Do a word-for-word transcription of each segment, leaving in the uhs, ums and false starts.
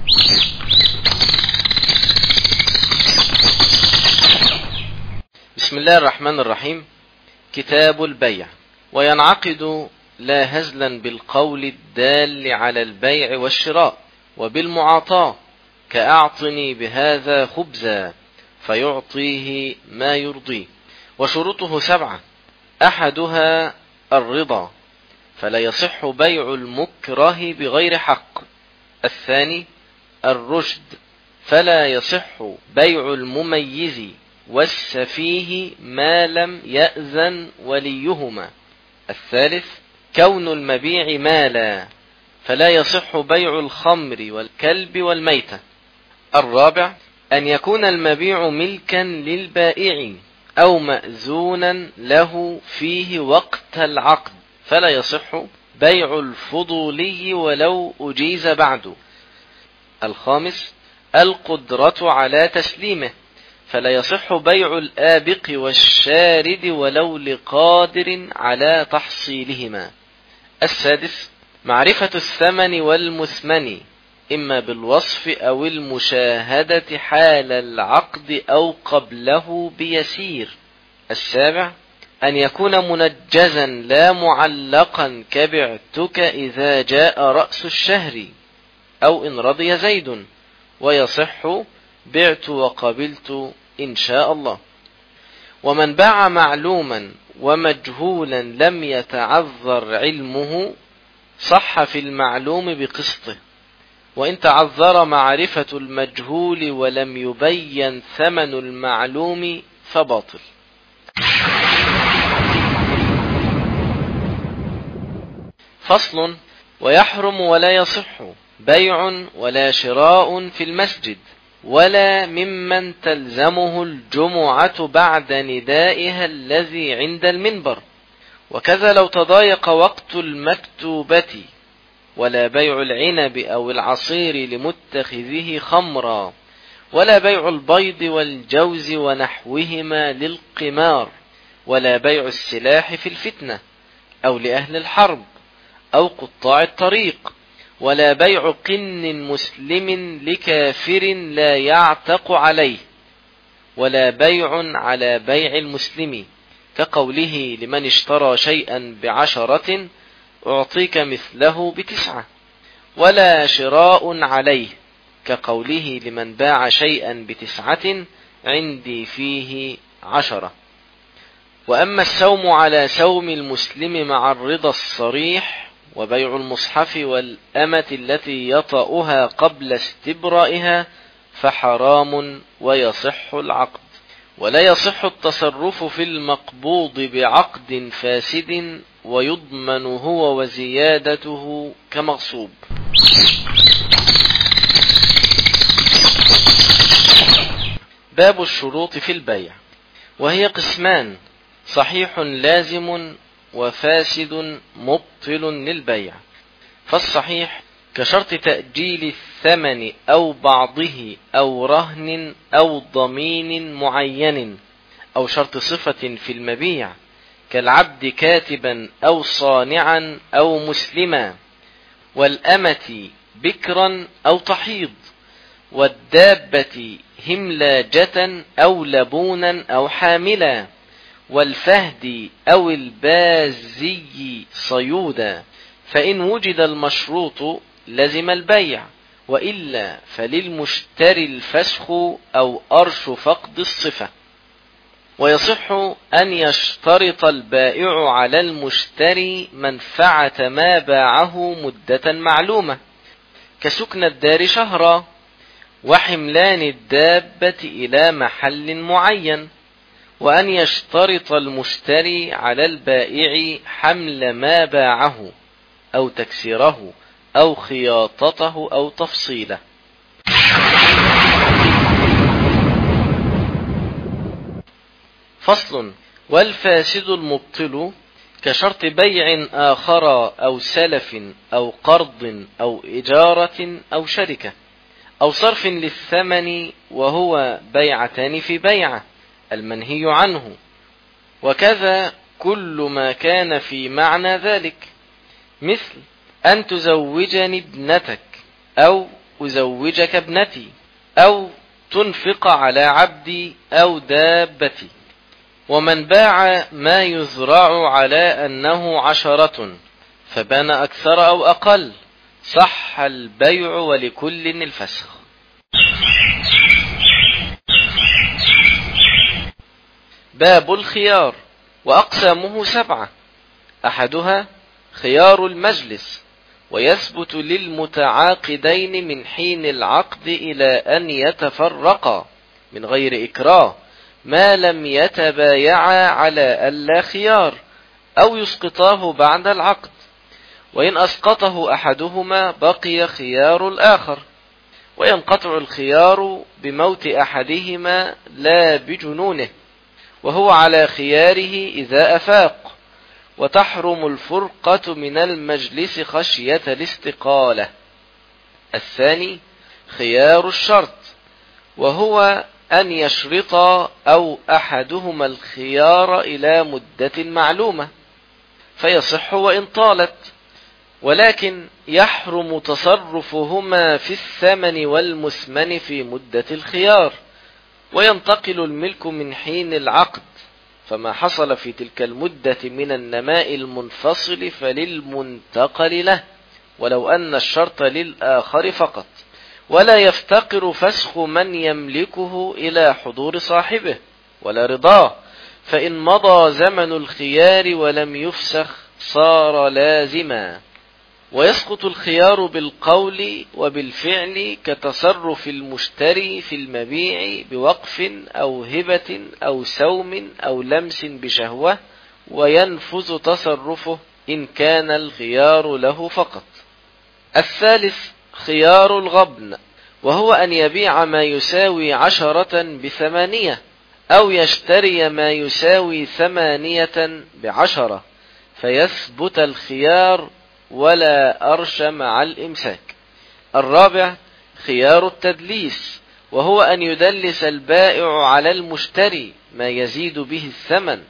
بسم الله الرحمن الرحيم. كتاب البيع. وينعقد لا هزلا بالقول الدال على البيع والشراء وبالمعاطاة، كأعطني بهذا خبزا فيعطيه ما يرضيه. وشروطه سبعة: أحدها الرضا، فلا يصح بيع المكره بغير حق. الثاني الرشد، فلا يصح بيع المميز والسفيه ما لم يأذن وليهما. الثالث كون المبيع مالا، فلا يصح بيع الخمر والكلب والميتة. الرابع أن يكون المبيع ملكا للبائع أو مأذونا له فيه وقت العقد، فلا يصح بيع الفضولي ولو أجيز بعده. الخامس القدرة على تسليمه، فلا يصح بيع الآبق والشارد ولو لقادر على تحصيلهما. السادس معرفة الثمن والمثمن، إما بالوصف أو المشاهدة حال العقد أو قبله بيسير. السابع أن يكون منجزا لا معلقا، كبعتك إذا جاء رأس الشهر، أو إن رضي زيد، ويصح بعت وقبلت إن شاء الله. ومن باع معلوما ومجهولا لم يتعذر علمه صح في المعلوم بقسطه، وإن تعذر معرفة المجهول ولم يبين ثمن المعلوم فباطل. فصل. ويحرم ولا يصح بيع ولا شراء في المسجد ولا ممن تلزمه الجمعة بعد ندائها الذي عند المنبر، وكذا لو تضايق وقت المكتوبة. ولا بيع العنب أو العصير لمتخذه خمرا، ولا بيع البيض والجوز ونحوهما للقمار، ولا بيع السلاح في الفتنة أو لأهل الحرب أو قطاع الطريق، ولا بيع قن مسلم لكافر لا يعتق عليه، ولا بيع على بيع المسلم، كقوله لمن اشترى شيئا بعشرة أعطيك مثله بتسعة، ولا شراء عليه، كقوله لمن باع شيئا بتسعة عندي فيه عشرة. وأما السوم على سوم المسلم مع الرضا الصريح، وبيع المصحف والأمة التي يطأها قبل استبرائها فحرام ويصح العقد. ولا يصح التصرف في المقبوض بعقد فاسد، ويضمن هو وزيادته كمغصوب. باب الشروط في البيع، وهي قسمان: صحيح لازم وفاسد مبطل للبيع. فالصحيح كشرط تأجيل الثمن أو بعضه أو رهن أو ضمين معين أو شرط صفة في المبيع، كالعبد كاتبا أو صانعا أو مسلما، والأمة بكرا أو تحيض، والدابة هملاجة أو لبونا أو حاملا، والفهد أو البازي صيودا. فإن وجد المشروط لزم البيع، وإلا فللمشتري الفسخ أو أرش فقد الصفة. ويصح أن يشترط البائع على المشتري منفعة ما باعه مدة معلومة، كسكن الدار شهرا، وحملان الدابة إلى محل معين، وأن يشترط المشتري على البائع حمل ما باعه أو تكسيره أو خياطته أو تفصيله. فصل. والفاسد المبطل كشرط بيع آخر أو سلف أو قرض أو إجارة أو شركة أو صرف للثمن، وهو بيعتان في بيعة المنهي عنه، وكذا كل ما كان في معنى ذلك، مثل أن تزوجني ابنتك أو أزوجك ابنتي، أو تنفق على عبدي أو دابتي. ومن باع ما يزرع على أنه عشرة فبان أكثر أو أقل صح البيع ولكل الفسخ. باب الخيار. وأقسامه سبعة: أحدها خيار المجلس، ويثبت للمتعاقدين من حين العقد إلى أن يتفرقا من غير إكراه ما لم يتبايعا على ألا خيار، أو يسقطاه بعد العقد، وإن أسقطه أحدهما بقي خيار الآخر. وينقطع الخيار بموت أحدهما لا بجنونه، وهو على خياره إذا أفاق. وتحرم الفرقة من المجلس خشية الاستقالة. الثاني خيار الشرط، وهو أن يشرط أو أحدهما الخيار إلى مدة معلومة فيصح وإن طالت، ولكن يحرم تصرفهما في الثمن والمثمن في مدة الخيار، وينتقل الملك من حين العقد، فما حصل في تلك المدة من النماء المنفصل فللمنتقل له، ولو أن الشرط للآخر فقط. ولا يفتقر فسخ من يملكه إلى حضور صاحبه ولا رضاه، فإن مضى زمن الخيار ولم يفسخ صار لازما. ويسقط الخيار بالقول وبالفعل كتصرف المشتري في المبيع بوقف أو هبة أو سوم أو لمس بشهوة، وينفذ تصرفه إن كان الخيار له فقط. الثالث خيار الغبن، وهو أن يبيع ما يساوي عشرة بثمانية، أو يشتري ما يساوي ثمانية بعشرة، فيثبت الخيار ولا أرش مع الإمساك. الرابع خيار التدليس، وهو أن يدلس البائع على المشتري ما يزيد به الثمن،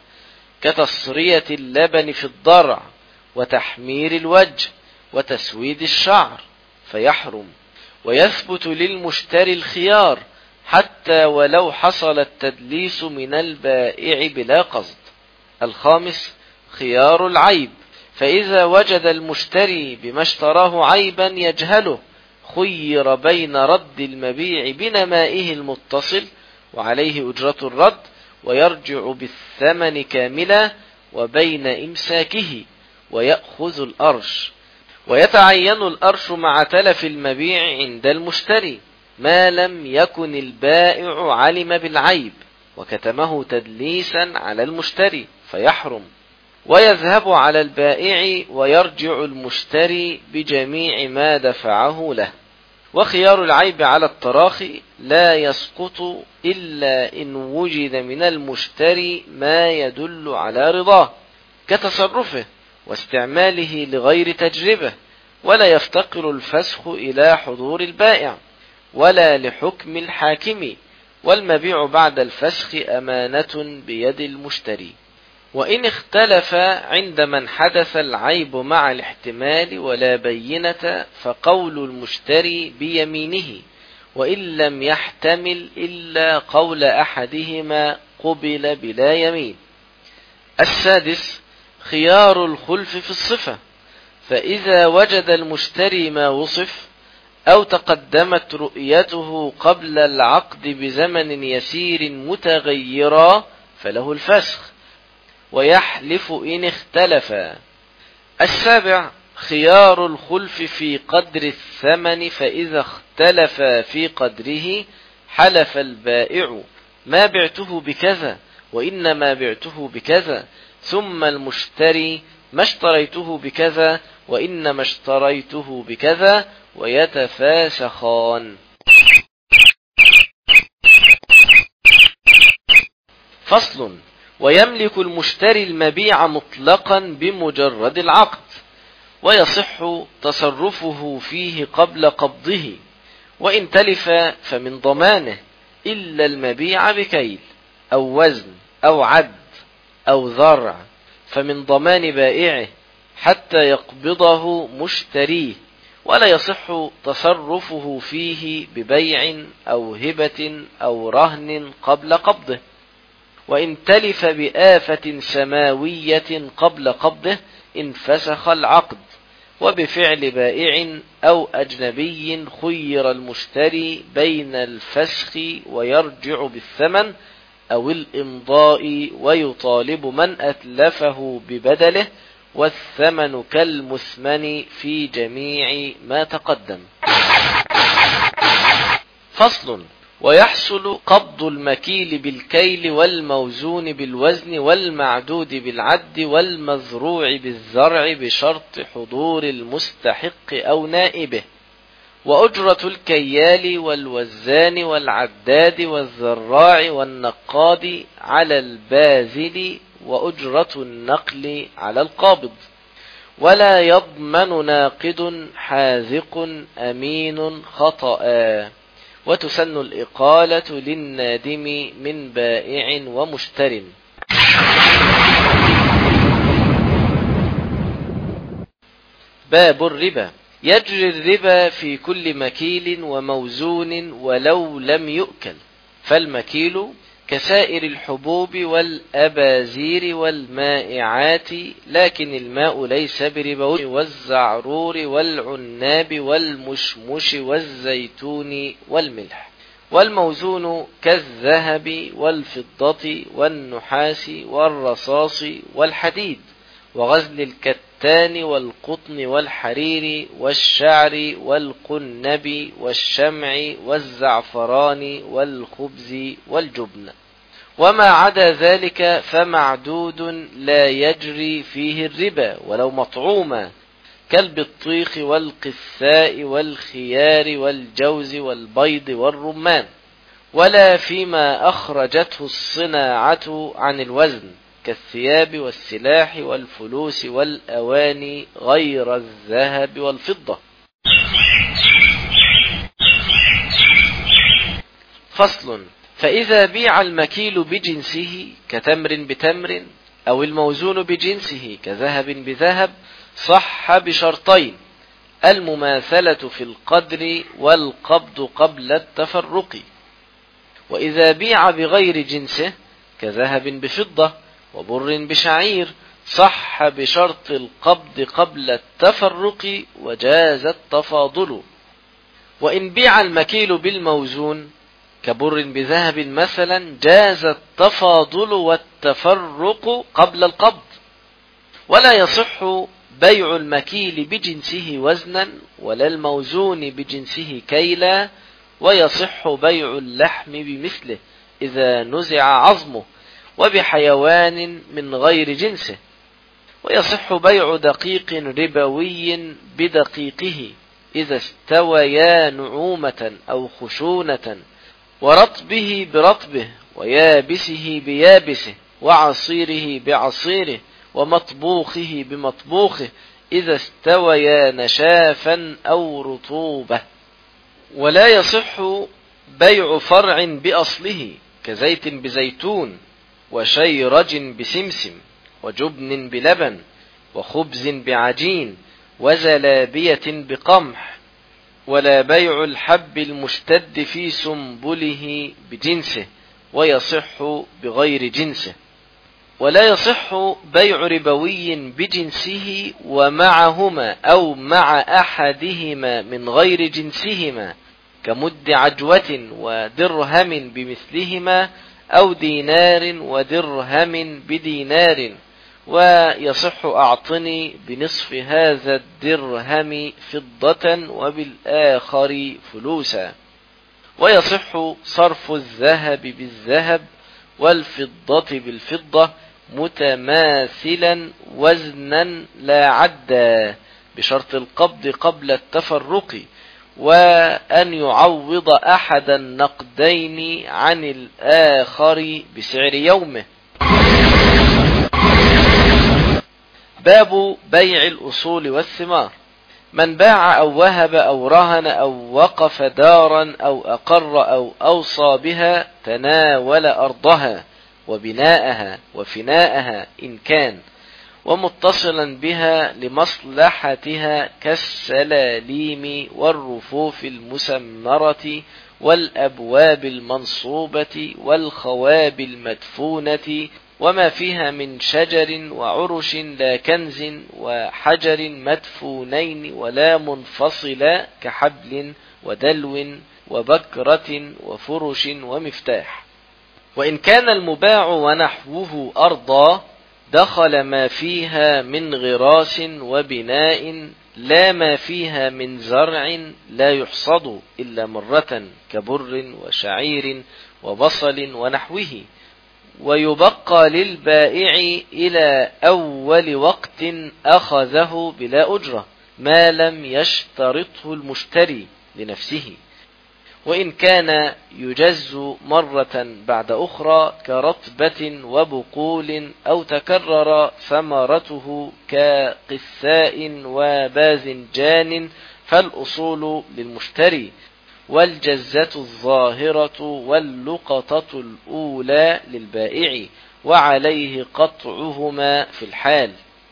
كتصرية اللبن في الضرع، وتحمير الوجه، وتسويد الشعر، فيحرم. ويثبت للمشتري الخيار حتى ولو حصل التدليس من البائع بلا قصد. الخامس خيار العيب، فإذا وجد المشتري بما اشتراه عيبا يجهله خير بين رد المبيع بنمائه المتصل وعليه أجرة الرد ويرجع بالثمن كاملا، وبين إمساكه ويأخذ الأرش. ويتعين الأرش مع تلف المبيع عند المشتري ما لم يكن البائع علم بالعيب وكتمه تدليسا على المشتري، فيحرم. ويذهب على البائع ويرجع المشتري بجميع ما دفعه له. وخيار العيب على التراخي لا يسقط إلا إن وجد من المشتري ما يدل على رضاه كتصرفه واستعماله لغير تجربة، ولا يفتقر الفسخ إلى حضور البائع ولا لحكم الحاكم، والمبيع بعد الفسخ أمانة بيد المشتري. وإن اختلف عند من حدث العيب مع الاحتمال ولا بينة فقول المشتري بيمينه، وإن لم يحتمل إلا قول أحدهما قبل بلا يمين. السادس خيار الخلف في الصفة، فإذا وجد المشتري ما وصف أو تقدمت رؤيته قبل العقد بزمن يسير متغيرا فله الفسخ، ويحلف إن اختلفا. السابع خيار الخلف في قدر الثمن، فإذا اختلف في قدره حلف البائع ما بعته بكذا وإنما بعته بكذا، ثم المشتري ما اشتريته بكذا وإنما اشتريته بكذا، ويتفاسخان. فصل. ويملك المشتري المبيع مطلقا بمجرد العقد، ويصح تصرفه فيه قبل قبضه، وإن تلف فمن ضمانه إلا المبيع بكيل أو وزن أو عد أو ذرع، فمن ضمان بائعه حتى يقبضه مشتريه، ولا يصح تصرفه فيه ببيع أو هبة أو رهن قبل قبضه. وإن تلف بآفة سماوية قبل قبضه انفسخ العقد. وبفعل بائع أو أجنبي خير المشتري بين الفسخ ويرجع بالثمن أو الإمضاء ويطالب من أتلفه ببدله، والثمن كالمثمن في جميع ما تقدم. فصل. ويحصل قبض المكيل بالكيل والموزون بالوزن والمعدود بالعد والمزروع بالزرع بشرط حضور المستحق أو نائبه. وأجرة الكيال والوزان والعداد والزراع والنقاد على الباذل، وأجرة النقل على القابض. ولا يضمن ناقد حاذق أمين خطأ. وتسن الإقالة للنادم من بائع ومشتر. باب الربا. يجري الربا في كل مكيل وموزون ولو لم يؤكل، فالمكيل كسائر الحبوب والأبازير والمائعات، لكن الماء ليس بربوي، والزعرور والعناب والمشمش والزيتون والملح. والموزون كالذهب والفضة والنحاس والرصاص والحديد وغزل الكتان والقطن والحرير والشعر والقنب والشمع والزعفران والخبز والجبن. وما عدا ذلك فمعدود لا يجري فيه الربا ولو مطعوما، كالبطيخ والقثاء والخيار والجوز والبيض والرمان. ولا فيما أخرجته الصناعة عن الوزن، كالثياب والسلاح والفلوس والأواني غير الذهب والفضة. فصل. فإذا بيع المكيل بجنسه كتمر بتمر، أو الموزون بجنسه كذهب بذهب، صح بشرطين: المماثلة في القدر والقبض قبل التفرق. وإذا بيع بغير جنسه كذهب بفضة وبر بشعير، صح بشرط القبض قبل التفرق وجاز التفاضل. وإن بيع المكيل بالموزون كبر بذهب مثلا، جاز التفاضل والتفرق قبل القبض. ولا يصح بيع المكيل بجنسه وزنا ولا الموزون بجنسه كيلا. ويصح بيع اللحم بمثله إذا نزع عظمه وبحيوان من غير جنسه. ويصح بيع دقيق ربوي بدقيقه إذا استويا نعومة أو خشونة، ورطبه برطبه ويابسه بيابسه وعصيره بعصيره ومطبوخه بمطبوخه إذا استويا نشافا أو رطوبة. ولا يصح بيع فرع بأصله كزيت بزيتون وشيرج بسمسم وجبن بلبن وخبز بعجين وزلابية بقمح. ولا بيع الحب المشتد في سنبله بجنسه، ويصح بغير جنسه. ولا يصح بيع ربوي بجنسه ومعهما أو مع أحدهما من غير جنسهما، كمد عجوة ودرهم بمثلهما، أو دينار ودرهم بدينار. ويصح أعطني بنصف هذا الدرهم فضة وبالآخر فلوسا. ويصح صرف الذهب بالذهب والفضة بالفضة متماثلا وزنا لا عدا، بشرط القبض قبل التفرق، وأن يعوض أحد النقدين عن الآخر بسعر يومه. باب بيع الأصول والثمار. من باع أو وهب أو رهن أو وقف دارا أو أقر أو أوصى بها تناول أرضها وبناءها وفناءها إن كان، ومتصلا بها لمصلحتها كالسلاليم والرفوف المسمرة والأبواب المنصوبة والخواب المدفونة وما فيها من شجر وعرش لا كنز وحجر مدفونين ولا منفصلا كحبل ودلو وبكرة وفرش ومفتاح. وإن كان المباع ونحوه أرضا دخل ما فيها من غراس وبناء لا ما فيها من زرع لا يحصد إلا مرة كبر وشعير وبصل ونحوه، ويبقى للبائع إلى أول وقت أخذه بلا أجرة ما لم يشترطه المشتري لنفسه، وإن كان يجز مرة بعد أخرى كرطبة وبقول أو تكرر ثمرته كقثاء وباذنجان فالأصول للمشتري، والجزة الظاهرة واللقطة الأولى للبائع، وعليه قطعهما في الحال.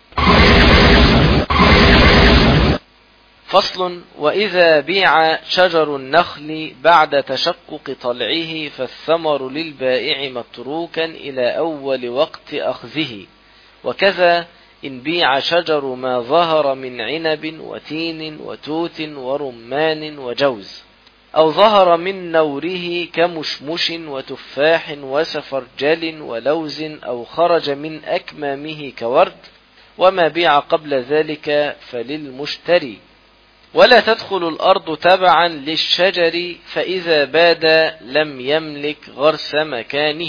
فصل: وإذا بيع شجر النخل بعد تشقق طلعه فالثمر للبائع متروكا إلى أول وقت أخذه، وكذا إن بيع شجر ما ظهر من عنب وتين وتوت ورمان وجوز، أو ظهر من نوره كمشمش وتفاح وسفرجل ولوز، أو خرج من أكمامه كورد، وما بيع قبل ذلك فللمشتري. ولا تدخل الأرض تبعا للشجر، فإذا باد لم يملك غرس مكانه.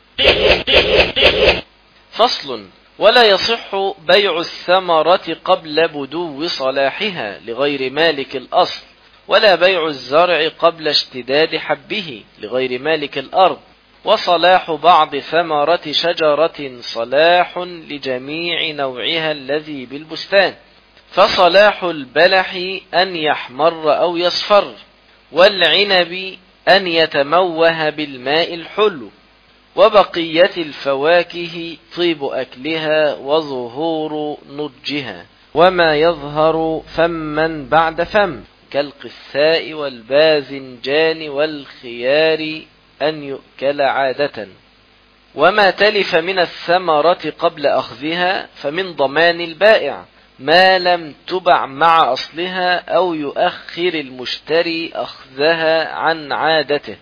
فصل: ولا يصح بيع الثمرة قبل بدو صلاحها لغير مالك الأصل، ولا بيع الزرع قبل اشتداد حبه لغير مالك الأرض، وصلاح بعض ثمرة شجرة صلاح لجميع نوعها الذي بالبستان، فصلاح البلح أن يحمر أو يصفر، والعنب أن يتموه بالماء الحلو، وبقية الفواكه طيب أكلها وظهور نضجها، وما يظهر فما بعد فم كالقثاء والباذنجان والخيار أن يؤكل عادة. وما تلف من الثمرة قبل أخذها فمن ضمان البائع ما لم تبع مع أصلها أو يؤخر المشتري أخذها عن عادته.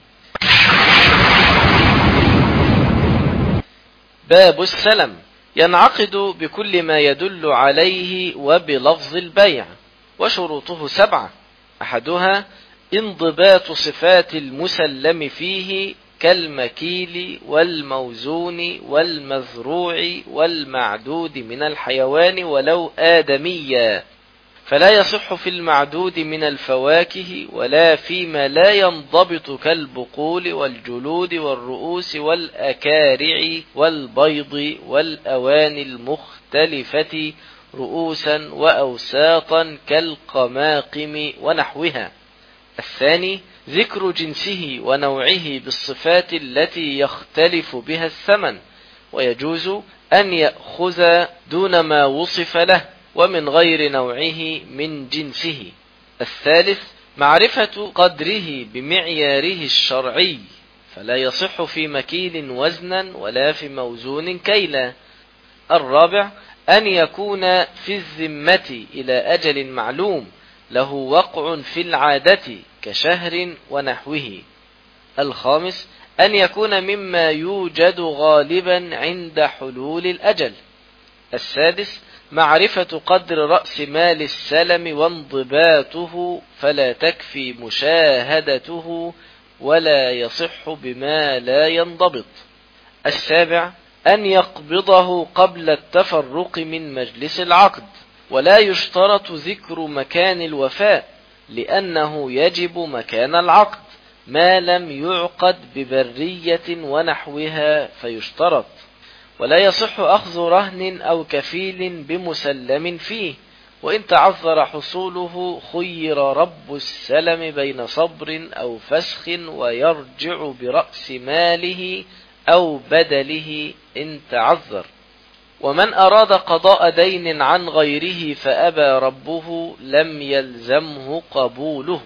باب السلم: ينعقد بكل ما يدل عليه وبلفظ البيع، وشروطه سبعة: أحدها انضباط صفات المسلم فيه كالمكيل والموزون والمذروع والمعدود من الحيوان ولو آدميا، فلا يصح في المعدود من الفواكه ولا فيما لا ينضبط كالبقول والجلود والرؤوس والأكارع والبيض والأواني المختلفة رؤوسا وأوساطا كالقماقم ونحوها. الثاني ذكر جنسه ونوعه بالصفات التي يختلف بها الثمن، ويجوز أن يأخذ دون ما وصف له ومن غير نوعه من جنسه. الثالث معرفة قدره بمعياره الشرعي، فلا يصح في مكيل وزنا ولا في موزون كيلا. الرابع أن يكون في الذمة إلى أجل معلوم له وقع في العادة كشهر ونحوه. الخامس أن يكون مما يوجد غالبا عند حلول الأجل. السادس معرفة قدر رأس مال السلم وانضباطه، فلا تكفي مشاهدته ولا يصح بما لا ينضبط. السابع أن يقبضه قبل التفرق من مجلس العقد، ولا يشترط ذكر مكان الوفاء لأنه يجب مكان العقد ما لم يعقد ببرية ونحوها فيشترط. ولا يصح أخذ رهن أو كفيل بمسلم فيه، وإن تعذر حصوله خير رب السلم بين صبر أو فسخ ويرجع برأس ماله أو بدله إن تعذر. ومن أراد قضاء دين عن غيره فأبى ربه لم يلزمه قبوله.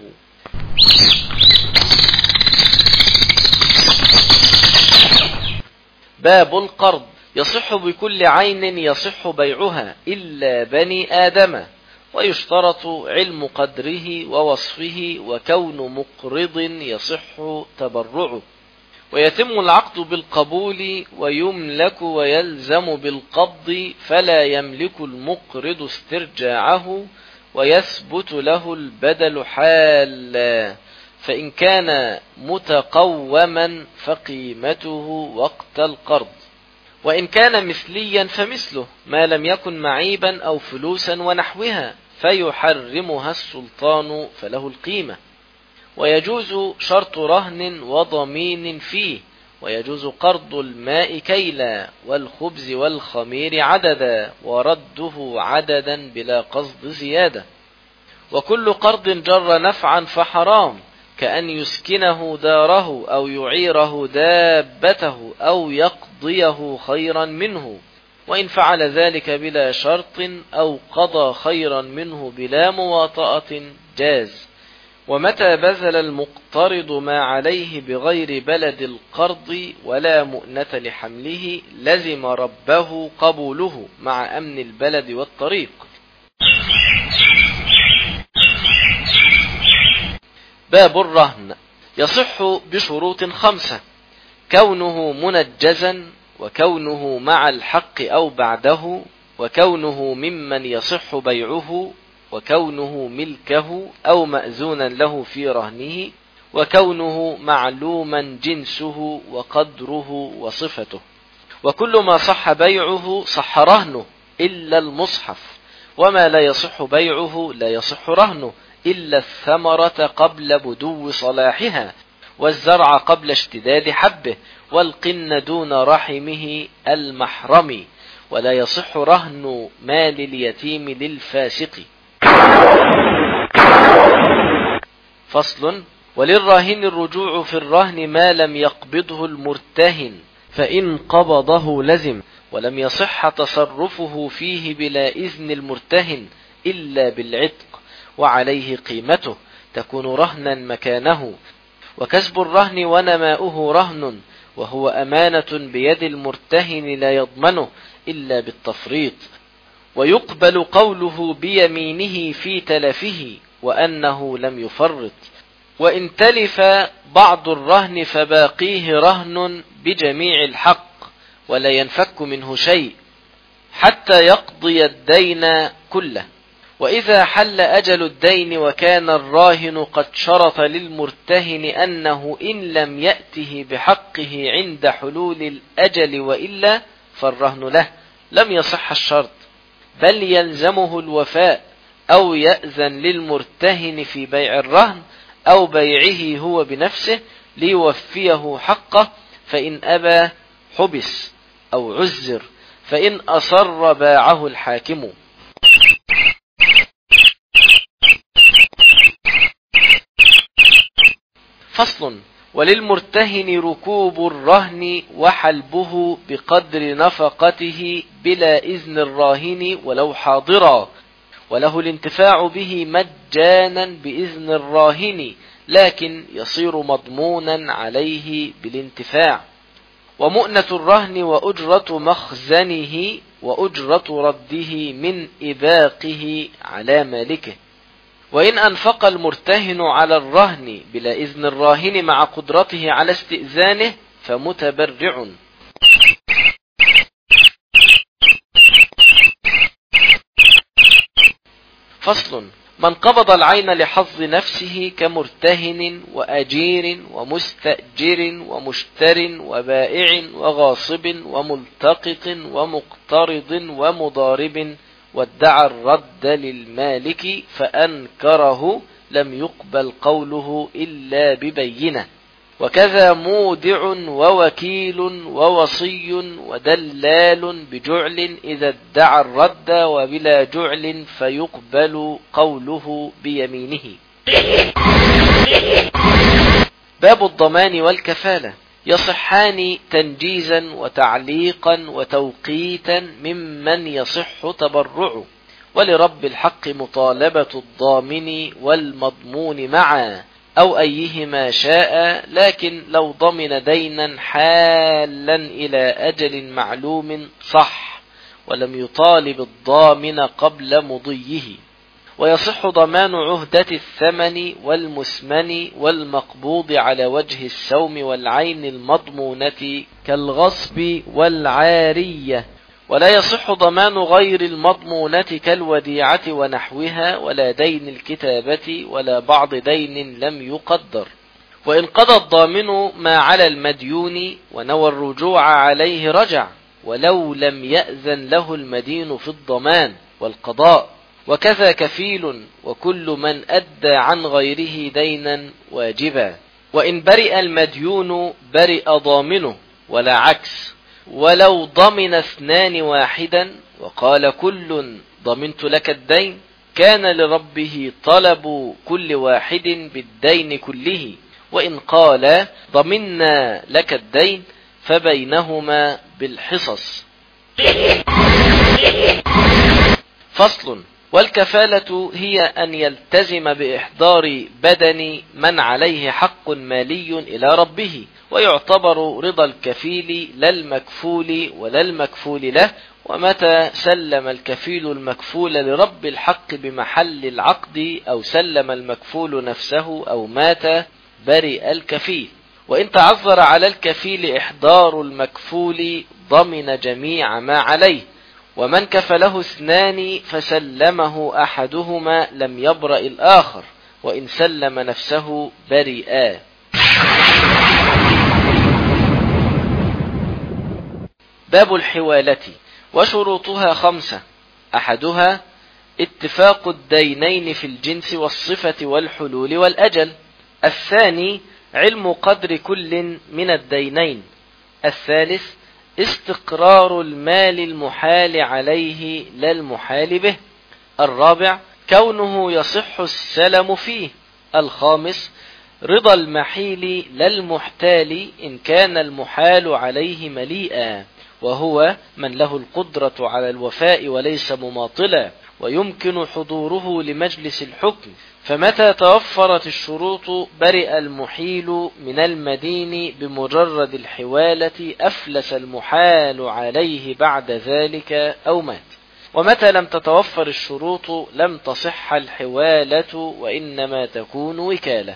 باب القرض. يصح بكل عين يصح بيعها إلا بني آدم، ويشترط علم قدره ووصفه وكون مقرض يصح تبرعه، ويتم العقد بالقبول ويملك ويلزم بالقبض، فلا يملك المقرض استرجاعه، ويثبت له البدل حالا، فإن كان متقوما فقيمته وقت القرض، وإن كان مثليا فمثله ما لم يكن معيبا أو فلوسا ونحوها فيحرمها السلطان فله القيمة. ويجوز شرط رهن وضمين فيه، ويجوز قرض الماء كيلا والخبز والخمير عددا ورده عددا بلا قصد زيادة. وكل قرض جر نفعا فحرام، كأن يسكنه داره أو يعيره دابته أو يقضيه خيرا منه، وإن فعل ذلك بلا شرط أو قضى خيرا منه بلا مواطأة جاز. ومتى بذل المقترض ما عليه بغير بلد القرض ولا مؤنة لحمله لزم ربه قبوله مع أمن البلد والطريق. باب الرهن. يصح بشروط خمسة: كونه منجزا، وكونه مع الحق أو بعده، وكونه ممن يصح بيعه، وكونه ملكه أو مأذونا له في رهنه، وكونه معلوما جنسه وقدره وصفته. وكل ما صح بيعه صح رهنه إلا المصحف، وما لا يصح بيعه لا يصح رهنه إلا الثمرة قبل بدو صلاحها، والزرع قبل اشتداد حبه، والقن دون رحمه المحرم، ولا يصح رهن مال اليتيم للفاسق. فصل. وللراهن الرجوع في الرهن ما لم يقبضه المرتهن، فإن قبضه لزم، ولم يصح تصرفه فيه بلا إذن المرتهن إلا بالعتق، وعليه قيمته تكون رهنا مكانه. وكسب الرهن ونماؤه رهن، وهو أمانة بيد المرتهن لا يضمنه إلا بالتفريط. ويقبل قوله بيمينه في تلفه وأنه لم يفرط. وإن تلف بعض الرهن فباقيه رهن بجميع الحق، ولا ينفك منه شيء حتى يقضي الدين كله. وإذا حل أجل الدين وكان الراهن قد شرط للمرتهن أنه إن لم يأته بحقه عند حلول الأجل وإلا فالرهن له، لم يصح الشرط، بل يلزمه الوفاء، أو يأذن للمرتهن في بيع الرهن أو بيعه هو بنفسه ليوفيه حقه، فإن أبى حبس أو عزر، فإن أصر باعه الحاكم. فصل. وللمرتهن ركوب الرهن وحلبه بقدر نفقته بلا إذن الراهن ولو حاضرا، وله الانتفاع به مجانا بإذن الراهن، لكن يصير مضمونا عليه بالانتفاع. ومؤنة الرهن وأجرة مخزنه وأجرة رده من إباقه على مالكه. وإن أنفق المرتهن على الرهن بلا إذن الراهن مع قدرته على استئذانه فمتبرع. فصل. من قبض العين لحظ نفسه كمرتهن وأجير ومستأجر ومشتر وبائع وغاصب وملتقط ومقترض ومضارب وادعى الرد للمالك فأنكره لم يقبل قوله إلا ببينة. وكذا مودع ووكيل ووصي ودلال بجعل إذا ادعى الرد، وبلا جعل فيقبل قوله بيمينه. باب الضمان والكفالة. يصحان تنجيزا وتعليقا وتوقيتا ممن يصح تبرعه، ولرب الحق مطالبة الضامن والمضمون معا أو أيهما شاء، لكن لو ضمن دينا حالا إلى أجل معلوم صح، ولم يطالب الضامن قبل مضيه. ويصح ضمان عهدة الثمن والمسمن والمقبوض على وجه السوم والعين المضمونة كالغصب والعارية، ولا يصح ضمان غير المضمونة كالوديعة ونحوها، ولا دين الكتابة ولا بعض دين لم يقدر. وإن قضى الضامن ما على المديون ونوى الرجوع عليه رجع، ولو لم يأذن له المدين في الضمان والقضاء. وكذا كفيل وكل من أدى عن غيره دينا واجبا. وإن برئ المديون برئ ضامنه ولا عكس. ولو ضمن اثنان واحدا وقال كل ضمنت لك الدين، كان لربه طلب كل واحد بالدين كله. وإن قال ضمنا لك الدين فبينهما بالحصص. فصل. والكفالة هي أن يلتزم بإحضار بدن من عليه حق مالي إلى ربه، ويعتبر رضا الكفيل لا المكفول ولا المكفول له. ومتى سلم الكفيل المكفول لرب الحق بمحل العقد أو سلم المكفول نفسه أو مات برئ الكفيل. وإن تعذر على الكفيل إحضار المكفول ضمن جميع ما عليه. ومن كفله اثنان فسلمه أحدهما لم يبرأ الآخر، وإن سلم نفسه برئا. باب الحوالة. وشروطها خمسة: أحدها اتفاق الدينين في الجنس والصفة والحلول والأجل. الثاني علم قدر كل من الدينين. الثالث استقرار المال المحال عليه لا المحال به. الرابع كونه يصح السلم فيه. الخامس رضا المحيل لا المحتال إن كان المحال عليه مليئا، وهو من له القدرة على الوفاء وليس مماطلا، ويمكن حضوره لمجلس الحكم. فمتى توفرت الشروط برئ المحيل من المدين بمجرد الحوالة، أفلس المحال عليه بعد ذلك أو مات. ومتى لم تتوفر الشروط لم تصح الحوالة، وإنما تكون وكالة.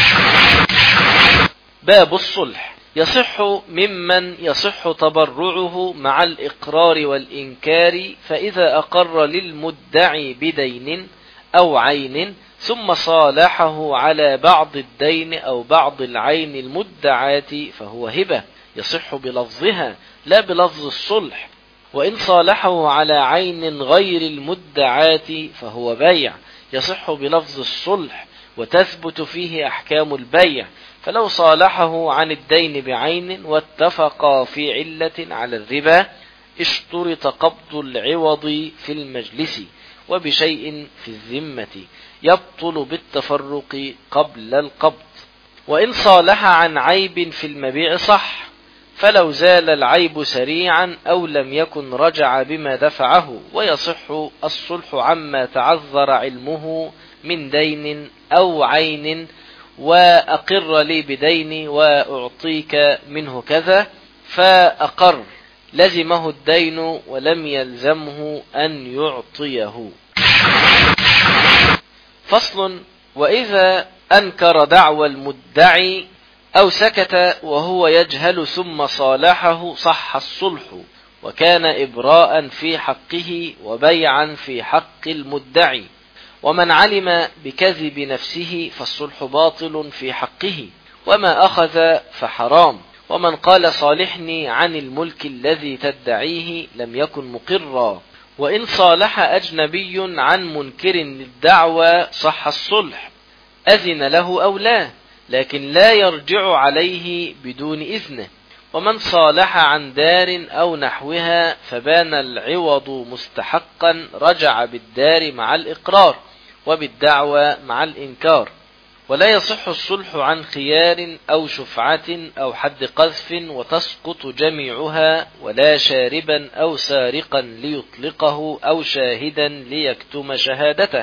باب الصلح. يصح ممن يصح تبرعه مع الإقرار والإنكار، فإذا أقر للمدعي بدين أو عين ثم صالحه على بعض الدين أو بعض العين المدعاة فهو هبة يصح بلفظها لا بلفظ الصلح. وإن صالحه على عين غير المدعاة فهو بيع يصح بلفظ الصلح، وتثبت فيه أحكام البيع. فلو صالحه عن الدين بعين واتفقا في علة على الربا، اشترط قبض العوض في المجلس وبشيء في الذمة يبطل بالتفرق قبل القبض. وإن صالح عن عيب في المبيع صح، فلو زال العيب سريعا أو لم يكن رجع بما دفعه. ويصح الصلح عما تعذر علمه من دين أو عين، وأقر لي بدين وأعطيك منه كذا، فأقر لزمه الدين ولم يلزمه أن يعطيه. فصل. وإذا أنكر دعوى المدعي أو سكت وهو يجهل ثم صالحه صح الصلح، وكان إبراء في حقه وبيعا في حق المدعي. ومن علم بكذب نفسه فالصلح باطل في حقه، وما أخذ فحرام. ومن قال صالحني عن الملك الذي تدعيه لم يكن مقرا. وإن صالح أجنبي عن منكر للدعوى صح الصلح، أذن له أو لا، لكن لا يرجع عليه بدون إذنه. ومن صالح عن دار أو نحوها فبان العوض مستحقا رجع بالدار مع الإقرار وبالدعوى مع الإنكار. ولا يصح الصلح عن خيار أو شفعة أو حد قذف وتسقط جميعها، ولا شاربا أو سارقا ليطلقه أو شاهدا ليكتم شهادته.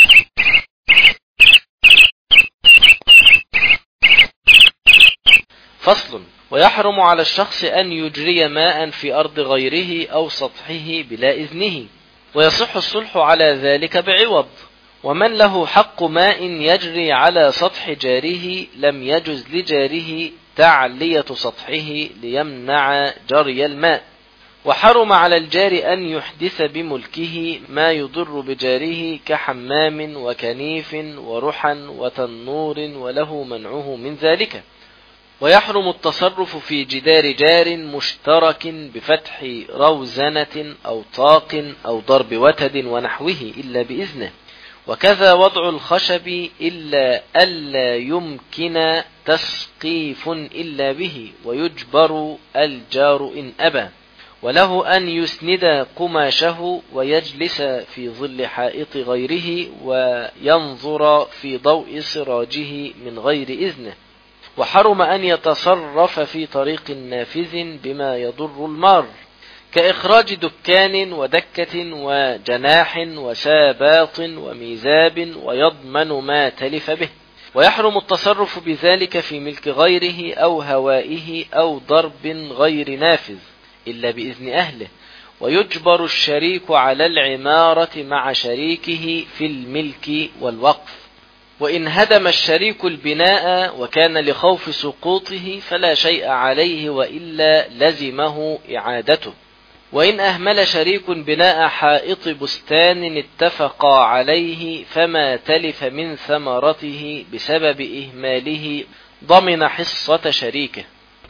فصل. ويحرم على الشخص أن يجري ماء في أرض غيره أو سطحه بلا إذنه، ويصح الصلح على ذلك بعوض. ومن له حق ماء يجري على سطح جاره لم يجز لجاره تعلية سطحه ليمنع جري الماء. وحرم على الجار أن يحدث بملكه ما يضر بجاره كحمام وكنيف ورحى وتنور وله منعه من ذلك. ويحرم التصرف في جدار جار مشترك بفتح روزنة أو طاق أو ضرب وتد ونحوه إلا بإذنه، وكذا وضع الخشب إلا ألا يمكن تسقيف إلا به، ويجبر الجار إن أبى. وله أن يسند قماشه ويجلس في ظل حائط غيره وينظر في ضوء سراجه من غير إذنه. وحرم أن يتصرف في طريق نافذ بما يضر المار، كإخراج دكان ودكة وجناح وساباط وميزاب، ويضمن ما تلف به. ويحرم التصرف بذلك في ملك غيره أو هوائه أو ضرب غير نافذ إلا بإذن أهله. ويجبر الشريك على العمارة مع شريكه في الملك والوقف. وإن هدم الشريك البناء وكان لخوف سقوطه فلا شيء عليه، وإلا لزمه إعادته. وإن أهمل شريك بناء حائط بستان اتفقا عليه فما تلف من ثمرته بسبب إهماله ضمن حصة شريكه.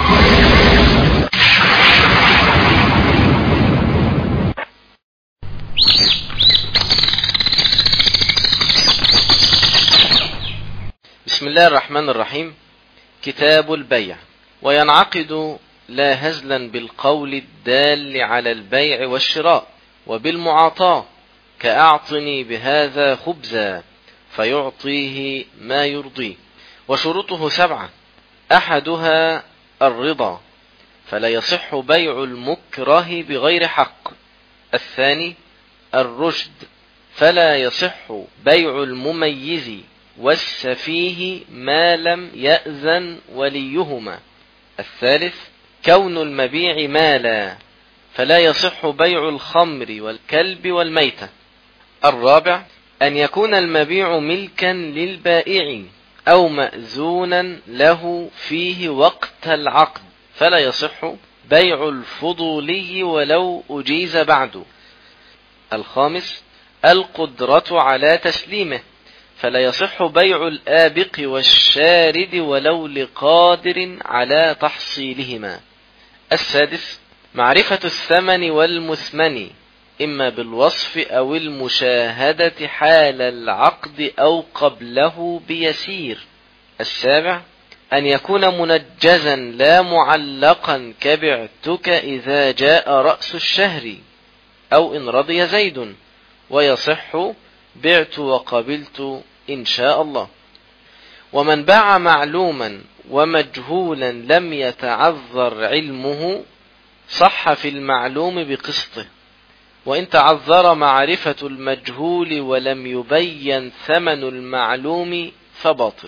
بسم الله الرحمن الرحيم. كتاب البيع. وينعقد لا هزلا بالقول الدال على البيع والشراء، وبالمعاطاة كأعطني بهذا خبزا فيعطيه ما يرضيه. وشروطه سبعة: أحدها الرضا، فلا يصح بيع المكره بغير حق. الثاني الرشد، فلا يصح بيع المميز والسفيه ما لم يأذن وليهما. الثالث كون المبيع مالا، فلا يصح بيع الخمر والكلب والميتة. الرابع أن يكون المبيع ملكا للبائع أو مأذونا له فيه وقت العقد، فلا يصح بيع الفضولي ولو أجيز بعده. الخامس القدرة على تسليمه، فلا يصح بيع الآبق والشارد ولو لقادر على تحصيلهما. السادس معرفة الثمن والمثمن إما بالوصف أو المشاهدة حال العقد أو قبله بيسير. السابع أن يكون منجزا لا معلقا كبعتك إذا جاء رأس الشهر، أو إن رضي زيد، ويصح بعت وقبلت إن شاء الله. ومن باع معلوما ومجهولا لم يتعذر علمه صح في المعلوم بقسطه، وإن تعذر معرفة المجهول ولم يبين ثمن المعلوم فباطل.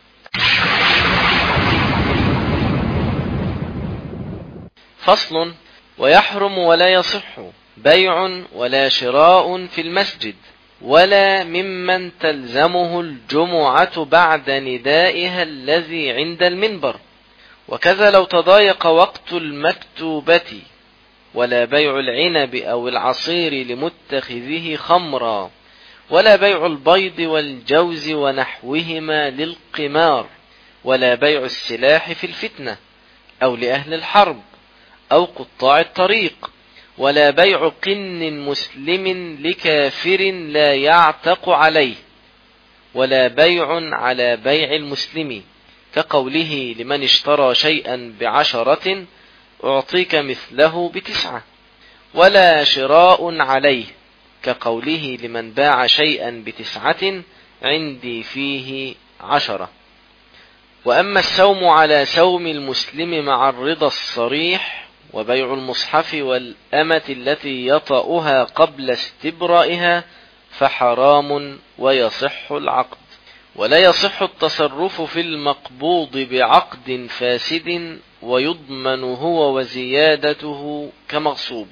فصل. ويحرم ولا يصح بيع ولا شراء في المسجد ولا ممن تلزمه الجمعة بعد ندائها الذي عند المنبر، وكذا لو تضايق وقت المكتوبة. ولا بيع العنب أو العصير لمتخذه خمرا، ولا بيع البيض والجوز ونحوهما للقمار، ولا بيع السلاح في الفتنة أو لأهل الحرب أو قطاع الطريق، ولا بيع قن مسلم لكافر لا يعتق عليه، ولا بيع على بيع المسلم كقوله لمن اشترى شيئا بعشرة أعطيك مثله بتسعة، ولا شراء عليه كقوله لمن باع شيئا بتسعة عندي فيه عشرة. وأما السوم على سوم المسلم مع الرضا الصريح، وبيع المصحف والأمة التي يطأها قبل استبرائها فحرام ويصح العقد، ولا يصح التصرف في المقبوض بعقد فاسد، ويضمن هو وزيادته كمغصوب.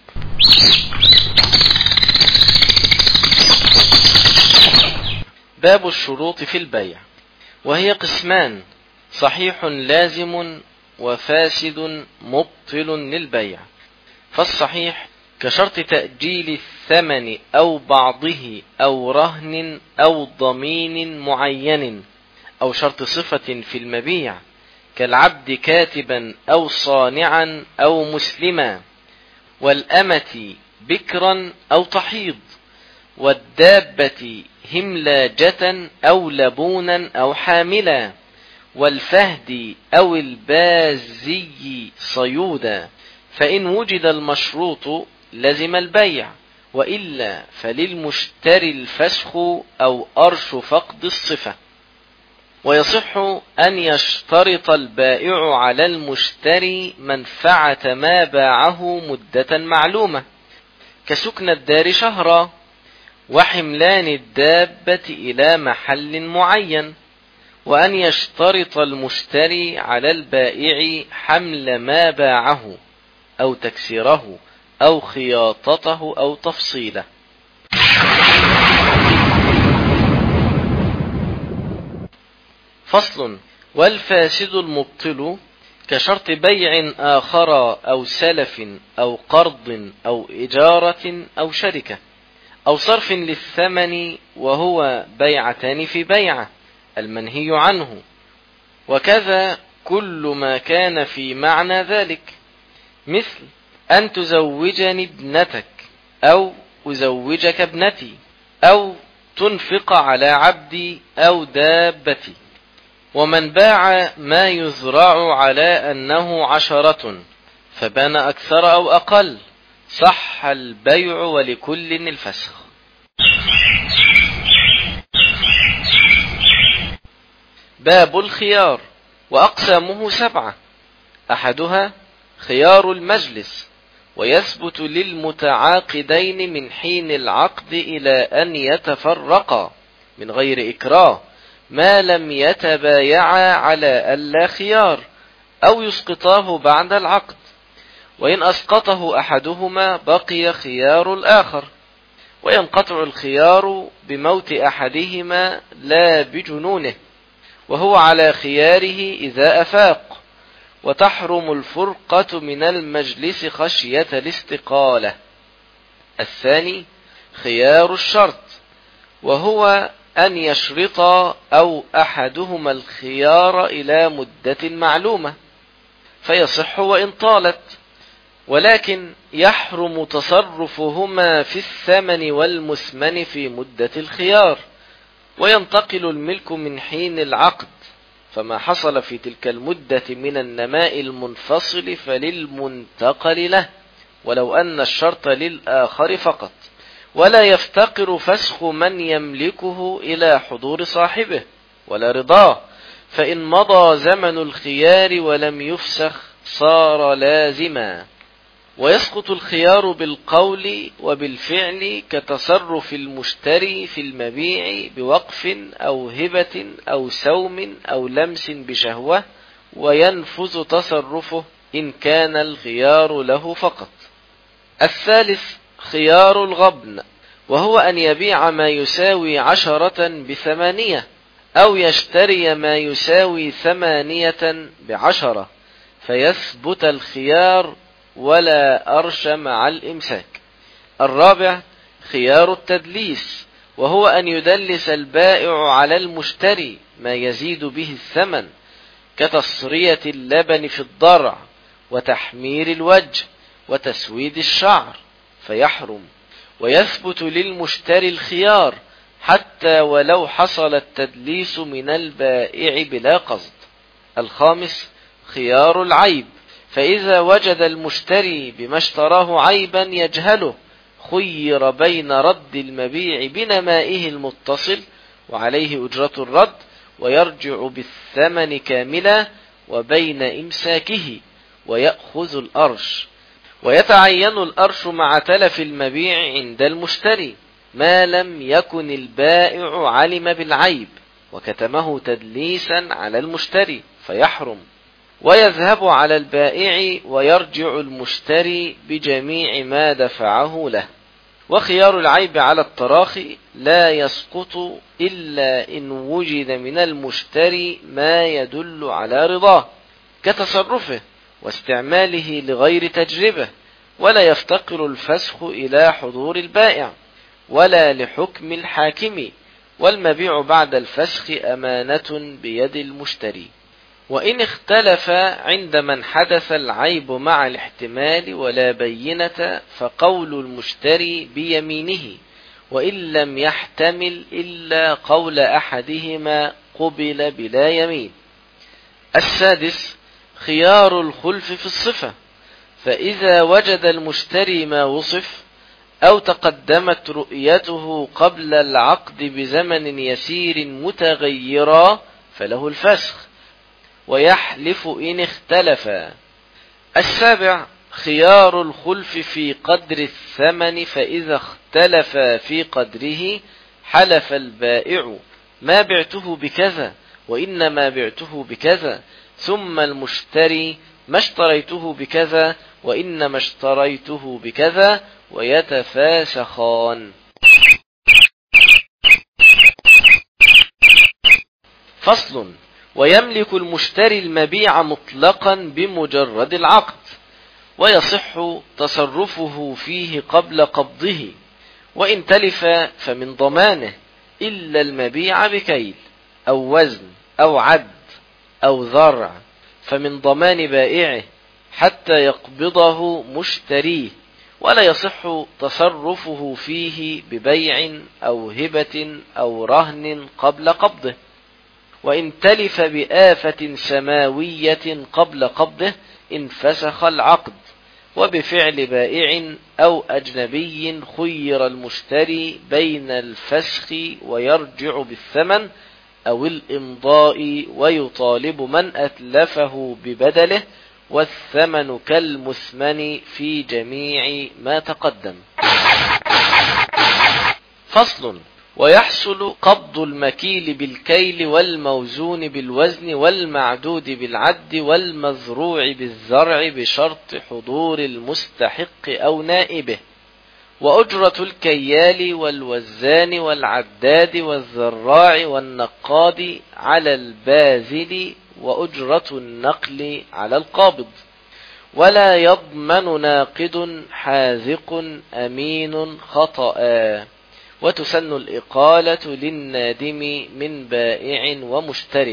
باب الشروط في البيع، وهي قسمان: صحيح لازم، وفاسد مبطل للبيع. فالصحيح كشرط تأجيل الثمن أو بعضه أو رهن أو ضمين معين، أو شرط صفة في المبيع كالعبد كاتبا أو صانعا أو مسلما، والأمة بكرا أو تحيض، والدابة هملاجة أو لبونا أو حاملا، والفهد أو البازي صيودا. فإن وجد المشروط لزم البيع، وإلا فللمشتري الفسخ أو أرش فقد الصفة. ويصح أن يشترط البائع على المشتري منفعة ما باعه مدة معلومة، كسكن الدار شهرا، وحملان الدابة إلى محل معين، وأن يشترط المشتري على البائع حمل ما باعه أو تكسيره أو خياطته أو تفصيله. فصل. والفاسد المبطل كشرط بيع آخر أو سلف أو قرض أو إجارة أو شركة أو صرف للثمن، وهو بيعتان في بيعة المنهي عنه، وكذا كل ما كان في معنى ذلك، مثل أن تزوجني ابنتك، أو أزوجك ابنتي، أو تنفق على عبدي أو دابتي. ومن باع ما يزرع على أنه عشرة فبان أكثر أو أقل صح البيع، ولكل الفسخ. باب الخيار، وأقسامه سبعة: أحدها خيار المجلس، ويثبت للمتعاقدين من حين العقد إلى أن يتفرقا من غير إكراه، ما لم يتبايعا على ألا خيار، أو يسقطاه بعد العقد، وإن أسقطه أحدهما بقي خيار الآخر. وينقطع الخيار بموت أحدهما لا بجنونه، وهو على خياره إذا أفاق، وتحرم الفرقة من المجلس خشية الاستقالة. الثاني خيار الشرط، وهو أن يشرط أو أحدهما الخيار إلى مدة معلومة فيصح وإن طالت، ولكن يحرم تصرفهما في الثمن والمثمن في مدة الخيار، وينتقل الملك من حين العقد، فما حصل في تلك المدة من النماء المنفصل فللمنتقل له، ولو أن الشرط للآخر فقط. ولا يفتقر فسخ من يملكه إلى حضور صاحبه ولا رضاه، فإن مضى زمن الخيار ولم يفسخ صار لازما. ويسقط الخيار بالقول وبالفعل كتصرف المشتري في المبيع بوقف أو هبة أو سوم أو لمس بشهوة، وينفذ تصرفه إن كان الخيار له فقط. الثالث خيار الغبن، وهو أن يبيع ما يساوي عشرة بثمانية، أو يشتري ما يساوي ثمانية بعشرة، فيثبت الخيار ولا أرش مع الإمساك. الرابع خيار التدليس، وهو أن يدلس البائع على المشتري ما يزيد به الثمن، كتصرية اللبن في الضرع، وتحمير الوجه، وتسويد الشعر، فيحرم. ويثبت للمشتري الخيار حتى ولو حصل التدليس من البائع بلا قصد. الخامس خيار العيب، فإذا وجد المشتري بما اشتراه عيبا يجهله خير بين رد المبيع بنمائه المتصل وعليه أجرة الرد، ويرجع بالثمن كاملا وبين إمساكه ويأخذ الأرش. ويتعين الأرش مع تلف المبيع عند المشتري ما لم يكن البائع علم بالعيب وكتمه تدليسا على المشتري فيحرم، ويذهب على البائع ويرجع المشتري بجميع ما دفعه له. وخيار العيب على التراخي لا يسقط إلا إن وجد من المشتري ما يدل على رضاه كتصرفه واستعماله لغير تجربة، ولا يفتقر الفسخ إلى حضور البائع ولا لحكم الحاكم، والمبيع بعد الفسخ أمانة بيد المشتري. وإن اختلف عند من حدث العيب مع الاحتمال ولا بينة فقول المشتري بيمينه، وإن لم يحتمل إلا قول أحدهما قبل بلا يمين. السادس خيار الخلف في الصفة، فإذا وجد المشتري ما وصف أو تقدمت رؤيته قبل العقد بزمن يسير متغيرا فله الفسخ ويحلف إن اختلفا. السابع خيار الخلف في قدر الثمن، فإذا اختلف في قدره حلف البائع ما بعته بكذا وإنما بعته بكذا، ثم المشتري ما اشتريته بكذا وإنما اشتريته بكذا، ويتفاسخان. فصل. ويملك المشتري المبيع مطلقا بمجرد العقد، ويصح تصرفه فيه قبل قبضه، وإن تلف فمن ضمانه إلا المبيع بكيل أو وزن أو عد أو ذرع فمن ضمان بائعه حتى يقبضه مشتريه، ولا يصح تصرفه فيه ببيع أو هبة أو رهن قبل قبضه. وإن تلف بآفة سماوية قبل قبضه انفسخ العقد، وبفعل بائع أو أجنبي خير المشتري بين الفسخ ويرجع بالثمن أو الإمضاء ويطالب من أتلفه ببدله، والثمن كالمثمن في جميع ما تقدم. فصل. ويحصل قبض المكيل بالكيل والموزون بالوزن والمعدود بالعد والمزروع بالزرع بشرط حضور المستحق أو نائبه، وأجرة الكيال والوزان والعداد والزراع والنقاد على الباذل، وأجرة النقل على القابض. ولا يضمن ناقد حاذق أمين خطأ، وتسن الإقالة للنادم من بائع ومشتر.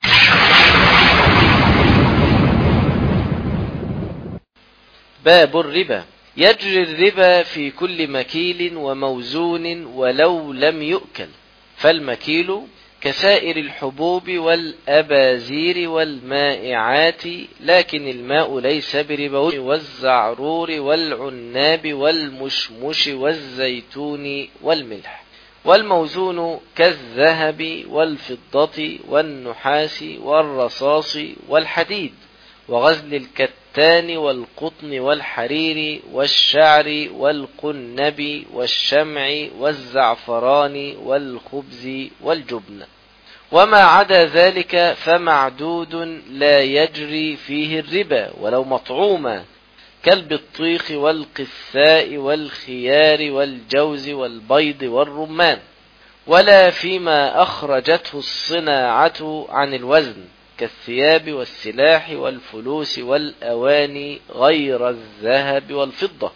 باب الربا. يجري الربا في كل مكيل وموزون ولو لم يؤكل، فالمكيل كسائر الحبوب والأبازير والمائعات، لكن الماء ليس بربوي، والزعرور والعناب والمشمش والزيتون والملح. والموزون كالذهب والفضة والنحاس والرصاص والحديد وغزل الكتان والقطن والحرير والشعر والقنب والشمع والزعفران والخبز والجبن. وما عدا ذلك فمعدود لا يجري فيه الربا ولو مطعوما، كالبطيخ والقثاء والخيار والجوز والبيض والرمان، ولا فيما أخرجته الصناعة عن الوزن كالثياب والسلاح والفلوس والأواني غير الذهب والفضة.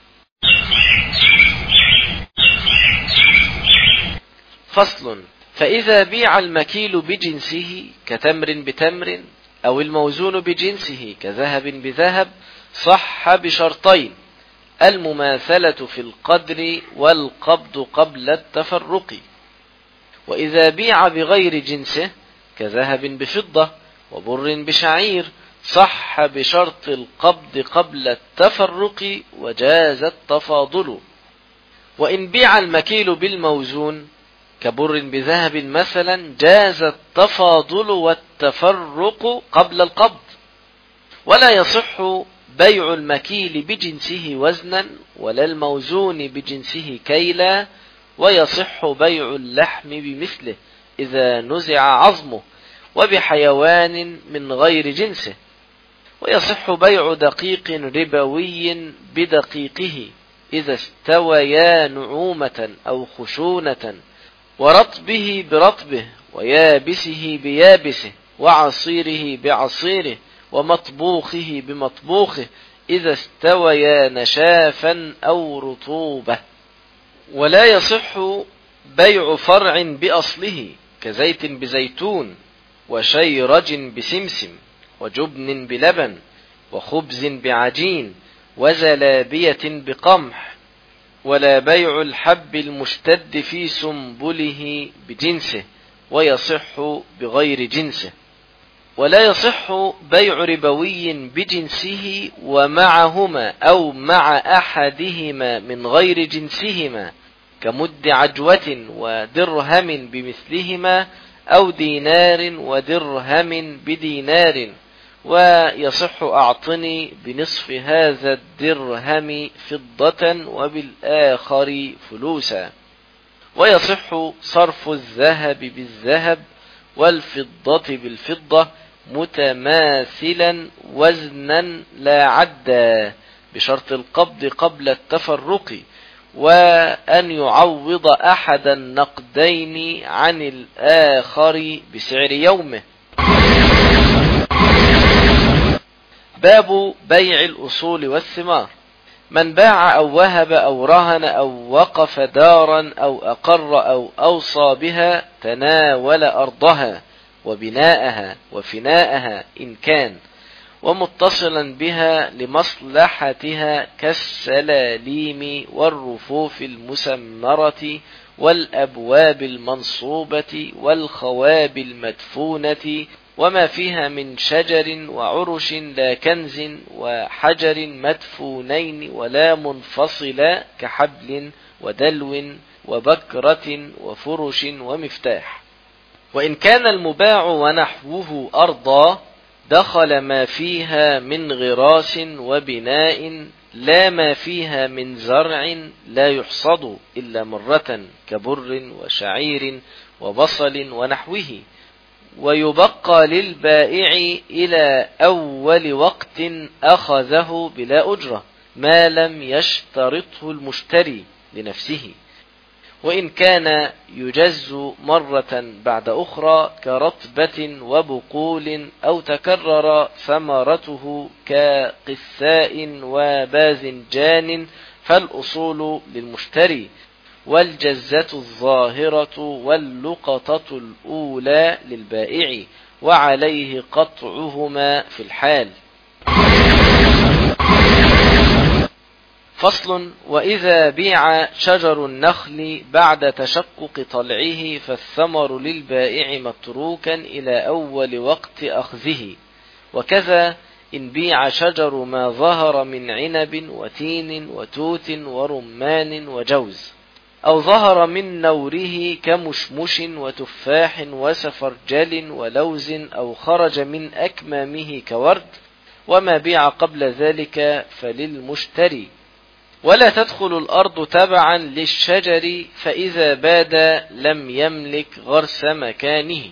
فصل. فإذا بيع المكيل بجنسه كتمر بتمر أو الموزون بجنسه كذهب بذهب صح بشرطين: المماثلة في القدر والقبض قبل التفرق. وإذا بيع بغير جنسه كذهب بفضة وبر بشعير صح بشرط القبض قبل التفرق وجاز التفاضل. وإن بيع المكيل بالموزون كبر بذهب مثلا جاز التفاضل والتفرق قبل القبض. ولا يصح بيع المكيل بجنسه وزنا ولا الموزون بجنسه كيلا، ويصح بيع اللحم بمثله إذا نزع عظمه وبحيوان من غير جنسه. ويصح بيع دقيق ربوي بدقيقه إذا استويا نعومة أو خشونة، ورطبه برطبه ويابسه بيابسه وعصيره بعصيره ومطبوخه بمطبوخه إذا استويا نشافا أو رطوبة. ولا يصح بيع فرع بأصله كزيت بزيتون وشيرج بسمسم وجبن بلبن وخبز بعجين وزلابية بقمح. ولا بيع الحب المشتد في سنبله بجنسه، ويصح بغير جنسه. ولا يصح بيع ربوي بجنسه ومعهما أو مع أحدهما من غير جنسهما كمد عجوة ودرهم بمثلهما أو دينار ودرهم بدينار. ويصح أعطني بنصف هذا الدرهم فضة وبالآخر فلوسا. ويصح صرف الذهب بالذهب والفضة بالفضة متماثلا وزنا لا عدا بشرط القبض قبل التفرق، وأن يعوض أحد النقدين عن الآخر بسعر يومه. باب بيع الأصول والثمار. من باع أو وهب أو رهن أو وقف دارا أو أقر أو أوصى بها تناول أرضها وبناءها وفناءها إن كان، ومتصلا بها لمصلحتها كالسلاليم والرفوف المسمرة والأبواب المنصوبة والخواب المدفونة وما فيها من شجر وعرش لا كنز وحجر مدفونين ولا منفصلا كحبل ودلو وبكرة وفرش ومفتاح. وإن كان المباع ونحوه أرضا دخل ما فيها من غراس وبناء لا ما فيها من زرع لا يحصد إلا مرة كبر وشعير وبصل ونحوه. ويبقى للبائع إلى أول وقت أخذه بلا أجرة ما لم يشترطه المشتري لنفسه. وإن كان يجز مرة بعد أخرى كرطبة وبقول أو تكرر ثمرته كقثاء وباذنجان فالأصول للمشتري، والجزة الظاهرة واللقطة الأولى للبائع، وعليه قطعهما في الحال. فصل. وإذا بيع شجر النخل بعد تشقق طلعه فالثمر للبائع متروكا إلى أول وقت أخذه. وكذا إن بيع شجر ما ظهر من عنب وتين وتوت ورمان وجوز، أو ظهر من نوره كمشمش وتفاح وسفرجل ولوز، أو خرج من أكمامه كورد، وما بيع قبل ذلك فللمشتري. ولا تدخل الأرض تبعا للشجر، فإذا باد لم يملك غرس مكانه.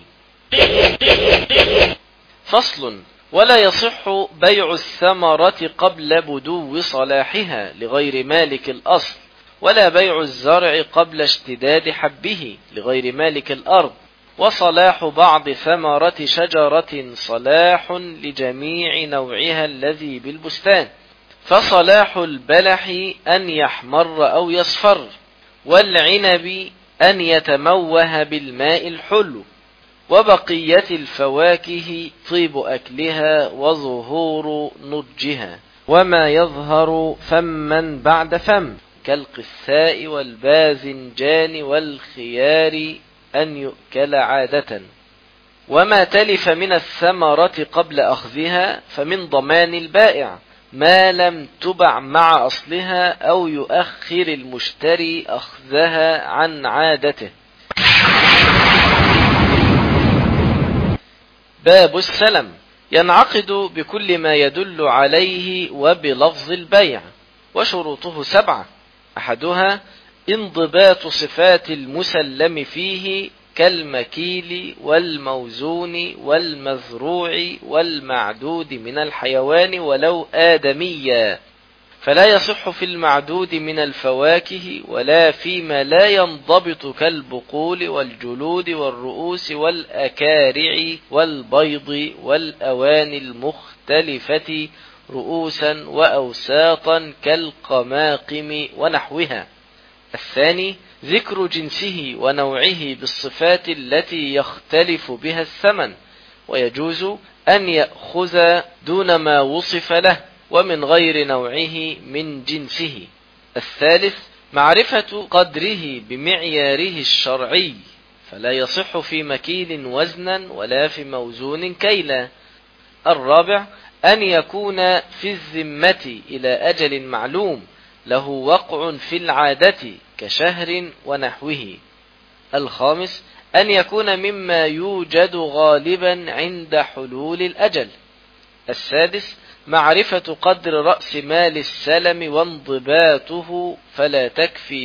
فصل. ولا يصح بيع الثمرة قبل بدو صلاحها لغير مالك الأصل، ولا بيع الزرع قبل اشتداد حبه لغير مالك الأرض. وصلاح بعض ثمرة شجرة صلاح لجميع نوعها الذي بالبستان، فصلاح البلح أن يحمر أو يصفر، والعنب أن يتموه بالماء الحلو، وبقية الفواكه طيب أكلها وظهور نضجها، وما يظهر فما بعد فم كالقثاء والباذنجان والخيار أن يؤكل عادة. وما تلف من الثمرة قبل أخذها فمن ضمان البائع ما لم تبع مع أصلها أو يؤخر المشتري أخذها عن عادته. باب السلم. ينعقد بكل ما يدل عليه وبلفظ البيع، وشروطه سبعة. أحدها انضباط صفات المسلم فيه كالمكيل والموزون والمذروع والمعدود من الحيوان ولو آدميا، فلا يصح في المعدود من الفواكه ولا فيما لا ينضبط كالبقول والجلود والرؤوس والأكارع والبيض والأواني المختلفة رؤوسا وأوساطا كالقماقم ونحوها. الثاني ذكر جنسه ونوعه بالصفات التي يختلف بها الثمن، ويجوز أن يأخذ دون ما وصف له ومن غير نوعه من جنسه. الثالث معرفة قدره بمعياره الشرعي، فلا يصح في مكيل وزنا ولا في موزون كيلا. الرابع أن يكون في الذمة إلى أجل معلوم له وقع في العادة كشهر ونحوه. الخامس أن يكون مما يوجد غالبا عند حلول الأجل. السادس معرفة قدر رأس مال السلم وانضباطه، فلا تكفي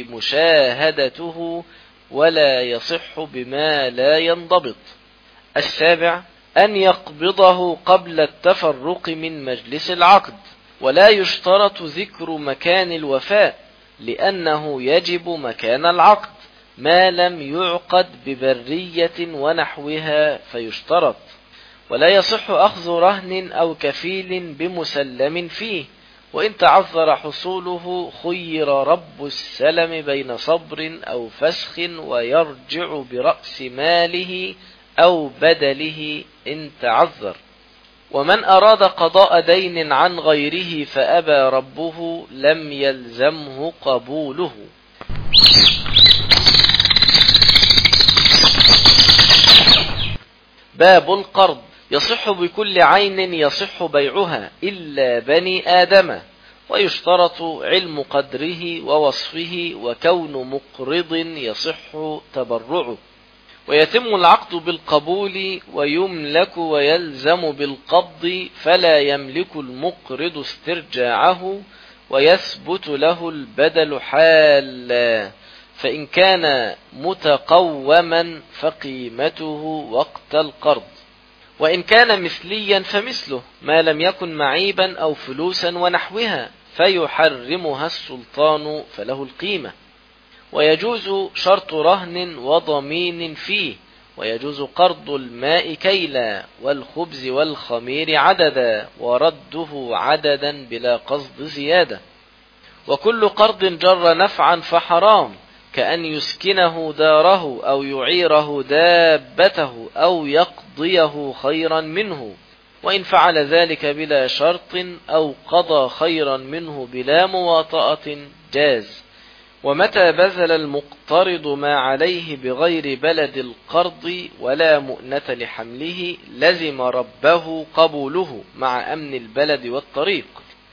مشاهدته ولا يصح بما لا ينضبط. السابع أن يقبضه قبل التفرق من مجلس العقد، ولا يشترط ذكر مكان الوفاء لأنه يجب مكان العقد ما لم يعقد ببرية ونحوها فيشترط. ولا يصح أخذ رهن أو كفيل بمسلم فيه، وإن تعذر حصوله خير رب السلم بين صبر أو فسخ ويرجع برأس ماله أو بدله إن تعذر. ومن أراد قضاء دين عن غيره فأبى ربه لم يلزمه قبوله. باب القرض. يصح بكل عين يصح بيعها إلا بني آدم، ويشترط علم قدره ووصفه وكون مقرض يصح تبرعه. ويتم العقد بالقبول ويملك ويلزم بالقبض، فلا يملك المقرض استرجاعه، ويثبت له البدل حالا، فإن كان متقوما فقيمته وقت القرض، وإن كان مثليا فمثله ما لم يكن معيبا أو فلوسا ونحوها فيحرمها السلطان فله القيمة. ويجوز شرط رهن وضمين فيه، ويجوز قرض الماء كيلا والخبز والخمير عددا ورده عددا بلا قصد زيادة. وكل قرض جر نفعا فحرام، كأن يسكنه داره أو يعيره دابته أو يقضيه خيرا منه، وإن فعل ذلك بلا شرط أو قضى خيرا منه بلا مواطأة جاز. ومتى بذل المقترض ما عليه بغير بلد القرض ولا مؤنة لحمله لزم ربه قبوله مع أمن البلد والطريق.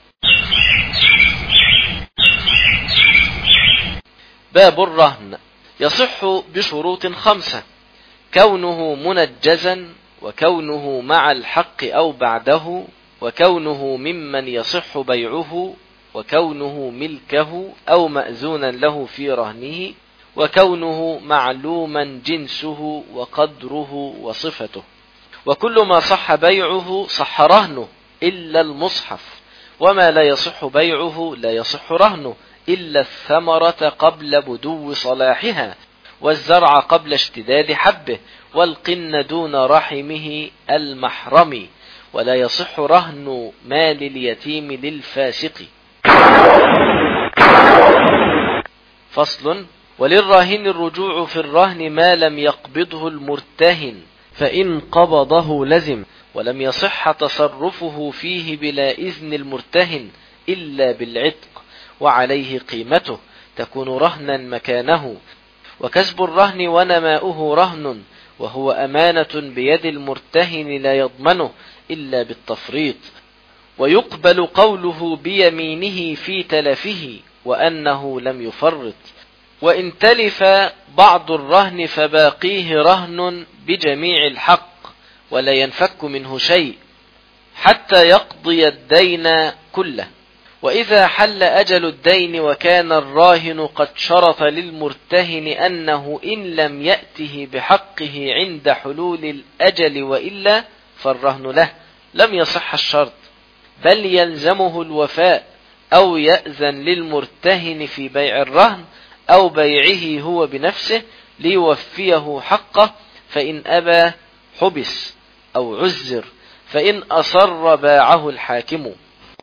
باب الرهن. يصح بشروط خمسة: كونه منجزا، وكونه مع الحق أو بعده، وكونه ممن يصح بيعه، وكونه ملكه أو مأذونا له في رهنه، وكونه معلوما جنسه وقدره وصفته. وكل ما صح بيعه صح رهنه إلا المصحف، وما لا يصح بيعه لا يصح رهنه إلا الثمرة قبل بدو صلاحها، والزرع قبل اشتداد حبه، والقن دون رحمه المحرم، ولا يصح رهن مال اليتيم للفاسق. فصل. وللراهن الرجوع في الرهن ما لم يقبضه المرتهن، فإن قبضه لزم، ولم يصح تصرفه فيه بلا إذن المرتهن إلا بالعتق، وعليه قيمته تكون رهنا مكانه. وكسب الرهن ونماؤه رهن، وهو أمانة بيد المرتهن لا يضمنه إلا بالتفريط. ويقبل قوله بيمينه في تلفه وأنه لم يفرط. وإن تلف بعض الرهن فباقيه رهن بجميع الحق، ولا ينفك منه شيء حتى يقضي الدين كله. وإذا حل أجل الدين وكان الراهن قد شرط للمرتهن أنه إن لم يأته بحقه عند حلول الأجل وإلا فالرهن له، لم يصح الشرط، بل يلزمه الوفاء، أو يأذن للمرتهن في بيع الرهن أو بيعه هو بنفسه ليوفيه حقه، فإن أبى حبس أو عزر، فإن أصر باعه الحاكم.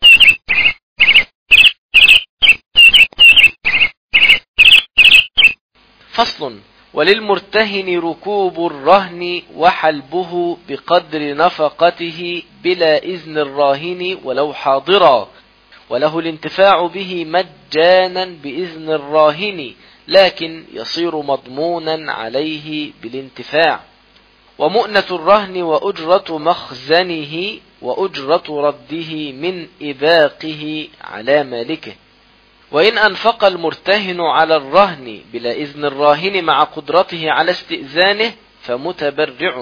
فصل. وللمرتهن ركوب الرهن وحلبه بقدر نفقته بلا إذن الراهن ولو حاضرا، وله الانتفاع به مجانا بإذن الراهن، لكن يصير مضمونا عليه بالانتفاع. ومؤنة الرهن وأجرة مخزنه وأجرة رده من إباقه على مالكه. وإن أنفق المرتهن على الرهن بلا إذن الراهن مع قدرته على استئذانه فمتبرع.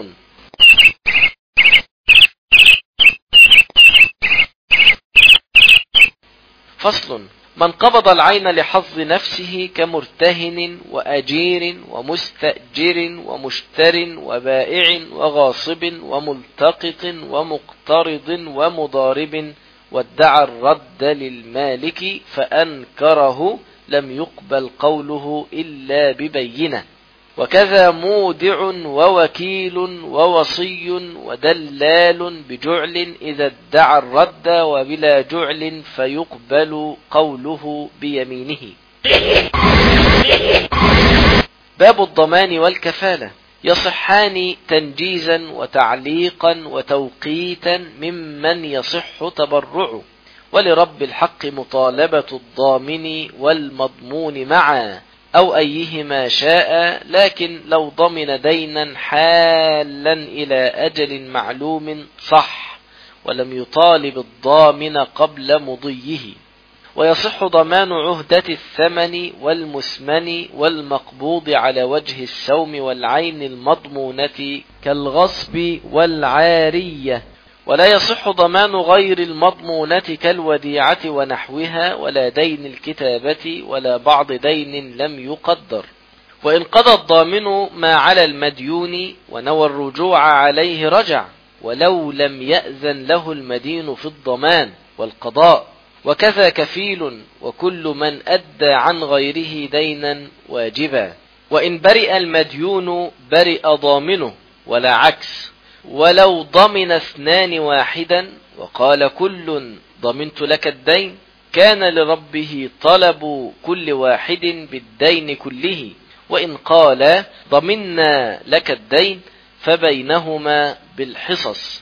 فصل. من قبض العين لحظ نفسه كمرتهن وأجير ومستأجر ومشتر وبائع وغاصب وملتقط ومقترض ومضارب، وادعى الرد للمالك فأنكره، لم يقبل قوله إلا ببينة. وكذا مودع ووكيل ووصي ودلال بجعل إذا ادعى الرد، وبلا جعل فيقبل قوله بيمينه. باب الضمان والكفالة. يصحان تنجيزا وتعليقا وتوقيتا ممن يصح تبرعه، ولرب الحق مطالبة الضامن والمضمون معا، أو أيهما شاء، لكن لو ضمن دينا حالا إلى أجل معلوم صح، ولم يطالب الضامن قبل مضيه. ويصح ضمان عهدة الثمن والمسمن والمقبوض على وجه السوم والعين المضمونة كالغصب والعارية، ولا يصح ضمان غير المضمونة كالوديعة ونحوها، ولا دين الكتابة، ولا بعض دين لم يقدر. وإن قضى الضامن ما على المديون ونوى الرجوع عليه رجع، ولو لم يأذن له المدين في الضمان والقضاء. وكذا كفيل وكل من أدى عن غيره دينا واجبا. وإن برئ المديون برئ ضامنه، ولا عكس. ولو ضمن اثنان واحدا وقال كل ضمنت لك الدين، كان لربه طلب كل واحد بالدين كله. وإن قال ضمنا لك الدين فبينهما بالحصص.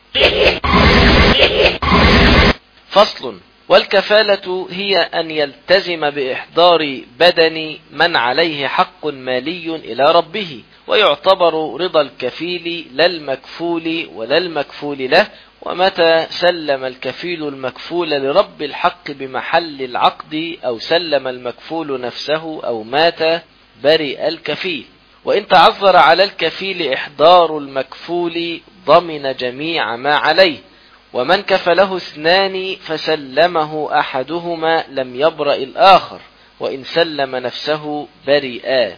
فصل. والكفالة هي أن يلتزم بإحضار بدن من عليه حق مالي إلى ربه، ويعتبر رضا الكفيل لا المكفول ولا المكفول له. ومتى سلم الكفيل المكفول لرب الحق بمحل العقد، أو سلم المكفول نفسه أو مات، برئ الكفيل. وإن تعذر على الكفيل إحضار المكفول ضمن جميع ما عليه. ومن كفله اثنان فسلمه أحدهما لم يبرأ الآخر، وإن سلم نفسه برئا.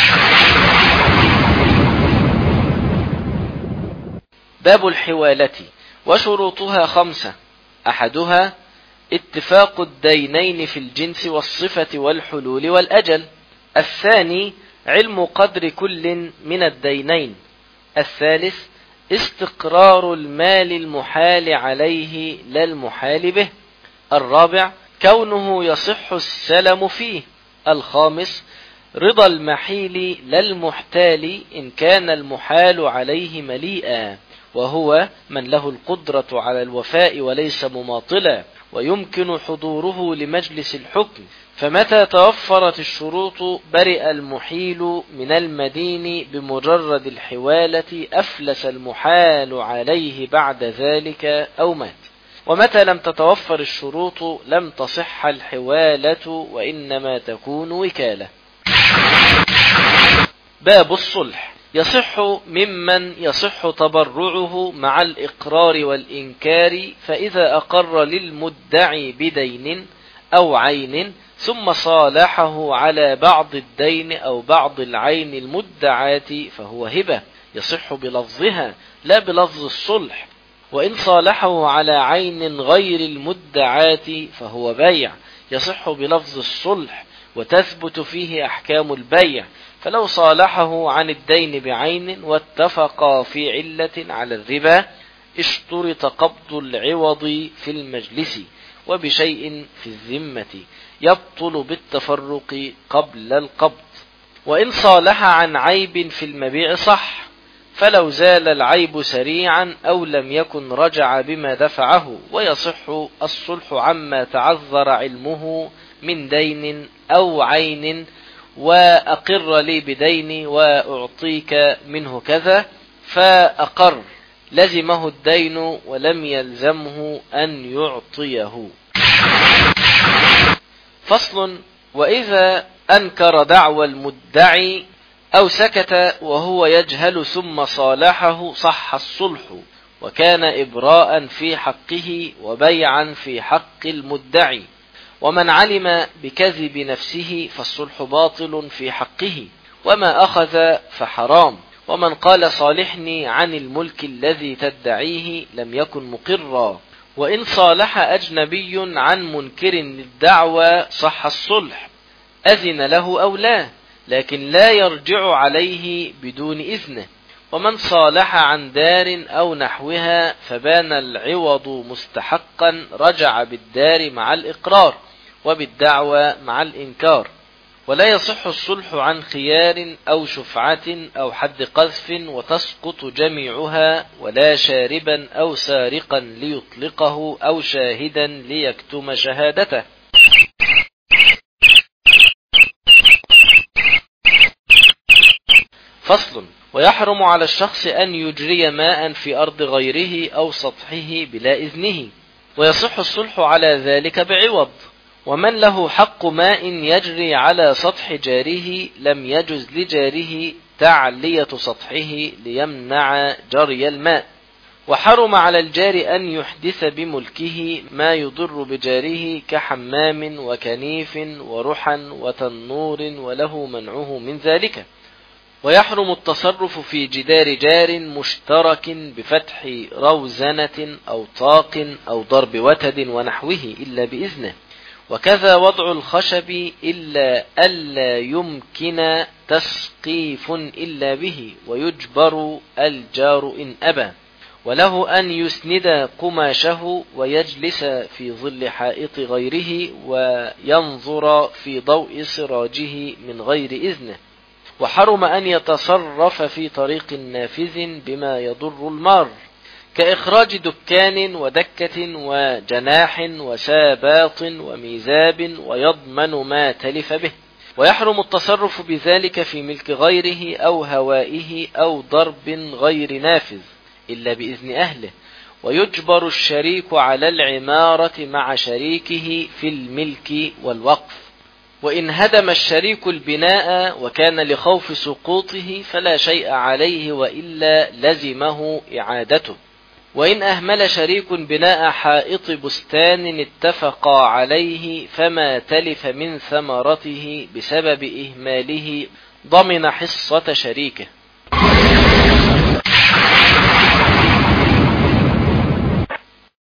باب الحوالة. وشروطها خمسة. أحدها اتفاق الدينين في الجنس والصفة والحلول والأجل. الثاني علم قدر كل من الدينين. الثالث استقرار المال المحال عليه لا المحال به. الرابع كونه يصح السلم فيه. الخامس رضا المحيل لا المحتال إن كان المحال عليه مليئا، وهو من له القدرة على الوفاء وليس مماطلا، ويمكن حضوره لمجلس الحكم. فمتى توفرت الشروط برئ المحيل من المدين بمجرد الحوالة، أفلس المحال عليه بعد ذلك أو مات. ومتى لم تتوفر الشروط لم تصح الحوالة، وإنما تكون وكالة. باب الصلح. يصح ممن يصح تبرعه مع الإقرار والإنكار، فإذا أقر للمدعي بدين أو عين ثم صالحه على بعض الدين أو بعض العين المدعاة فهو هبة يصح بلفظها لا بلفظ الصلح. وإن صالحه على عين غير المدعاة فهو بيع يصح بلفظ الصلح وتثبت فيه أحكام البيع. فلو صالحه عن الدين بعين واتفقا في علة على الربا اشترط قبض العوض في المجلس وبشيء في الذمة يبطل بالتفرق قبل القبض. وإن صالح عن عيب في المبيع صح، فلو زال العيب سريعا أو لم يكن رجع بما دفعه، ويصح الصلح عما تعذر علمه من دين أو عين، وأقر لي بدين وأعطيك منه كذا، فأقر لزمه الدين ولم يلزمه أن يعطيه. فصل. وإذا أنكر دعوى المدعي أو سكت وهو يجهل ثم صالحه صح الصلح، وكان إبراء في حقه وبيعا في حق المدعي. ومن علم بكذب نفسه فالصلح باطل في حقه، وما أخذ فحرام. ومن قال صالحني عن الملك الذي تدعيه لم يكن مقرا. وإن صالح أجنبي عن منكر للدعوى صح الصلح، أذن له أو لا، لكن لا يرجع عليه بدون إذنه. ومن صالح عن دار أو نحوها فبان العوض مستحقا رجع بالدار مع الإقرار وبالدعوى مع الإنكار. ولا يصح الصلح عن خيار أو شفعة أو حد قذف وتسقط جميعها، ولا شاربا أو سارقا ليطلقه أو شاهدا ليكتم شهادته. فصل. ويحرم على الشخص أن يجري ماء في أرض غيره أو سطحه بلا إذنه، ويصح الصلح على ذلك بعوض. ومن له حق ماء يجري على سطح جاره لم يجز لجاره تعلية سطحه ليمنع جري الماء. وحرم على الجار أن يحدث بملكه ما يضر بجاره كحمام وكنيف ورحا وتنور وله منعه من ذلك. ويحرم التصرف في جدار جار مشترك بفتح روزنة أو طاق أو ضرب وتد ونحوه إلا بإذنه، وكذا وضع الخشب إلا ألا يمكن تسقيف إلا به، ويجبر الجار إن أبى. وله أن يسند قماشه ويجلس في ظل حائط غيره وينظر في ضوء سراجه من غير إذنه. وحرم أن يتصرف في طريق نافذ بما يضر المار، كإخراج دكان ودكة وجناح وساباط وميزاب، ويضمن ما تلف به. ويحرم التصرف بذلك في ملك غيره أو هوائه أو ضرب غير نافذ إلا بإذن أهله. ويجبر الشريك على العمارة مع شريكه في الملك والوقف. وإن هدم الشريك البناء وكان لخوف سقوطه فلا شيء عليه، وإلا لزمه إعادته. وإن أهمل شريك بناء حائط بستان اتفقا عليه فما تلف من ثمرته بسبب إهماله ضمن حصة شريكه.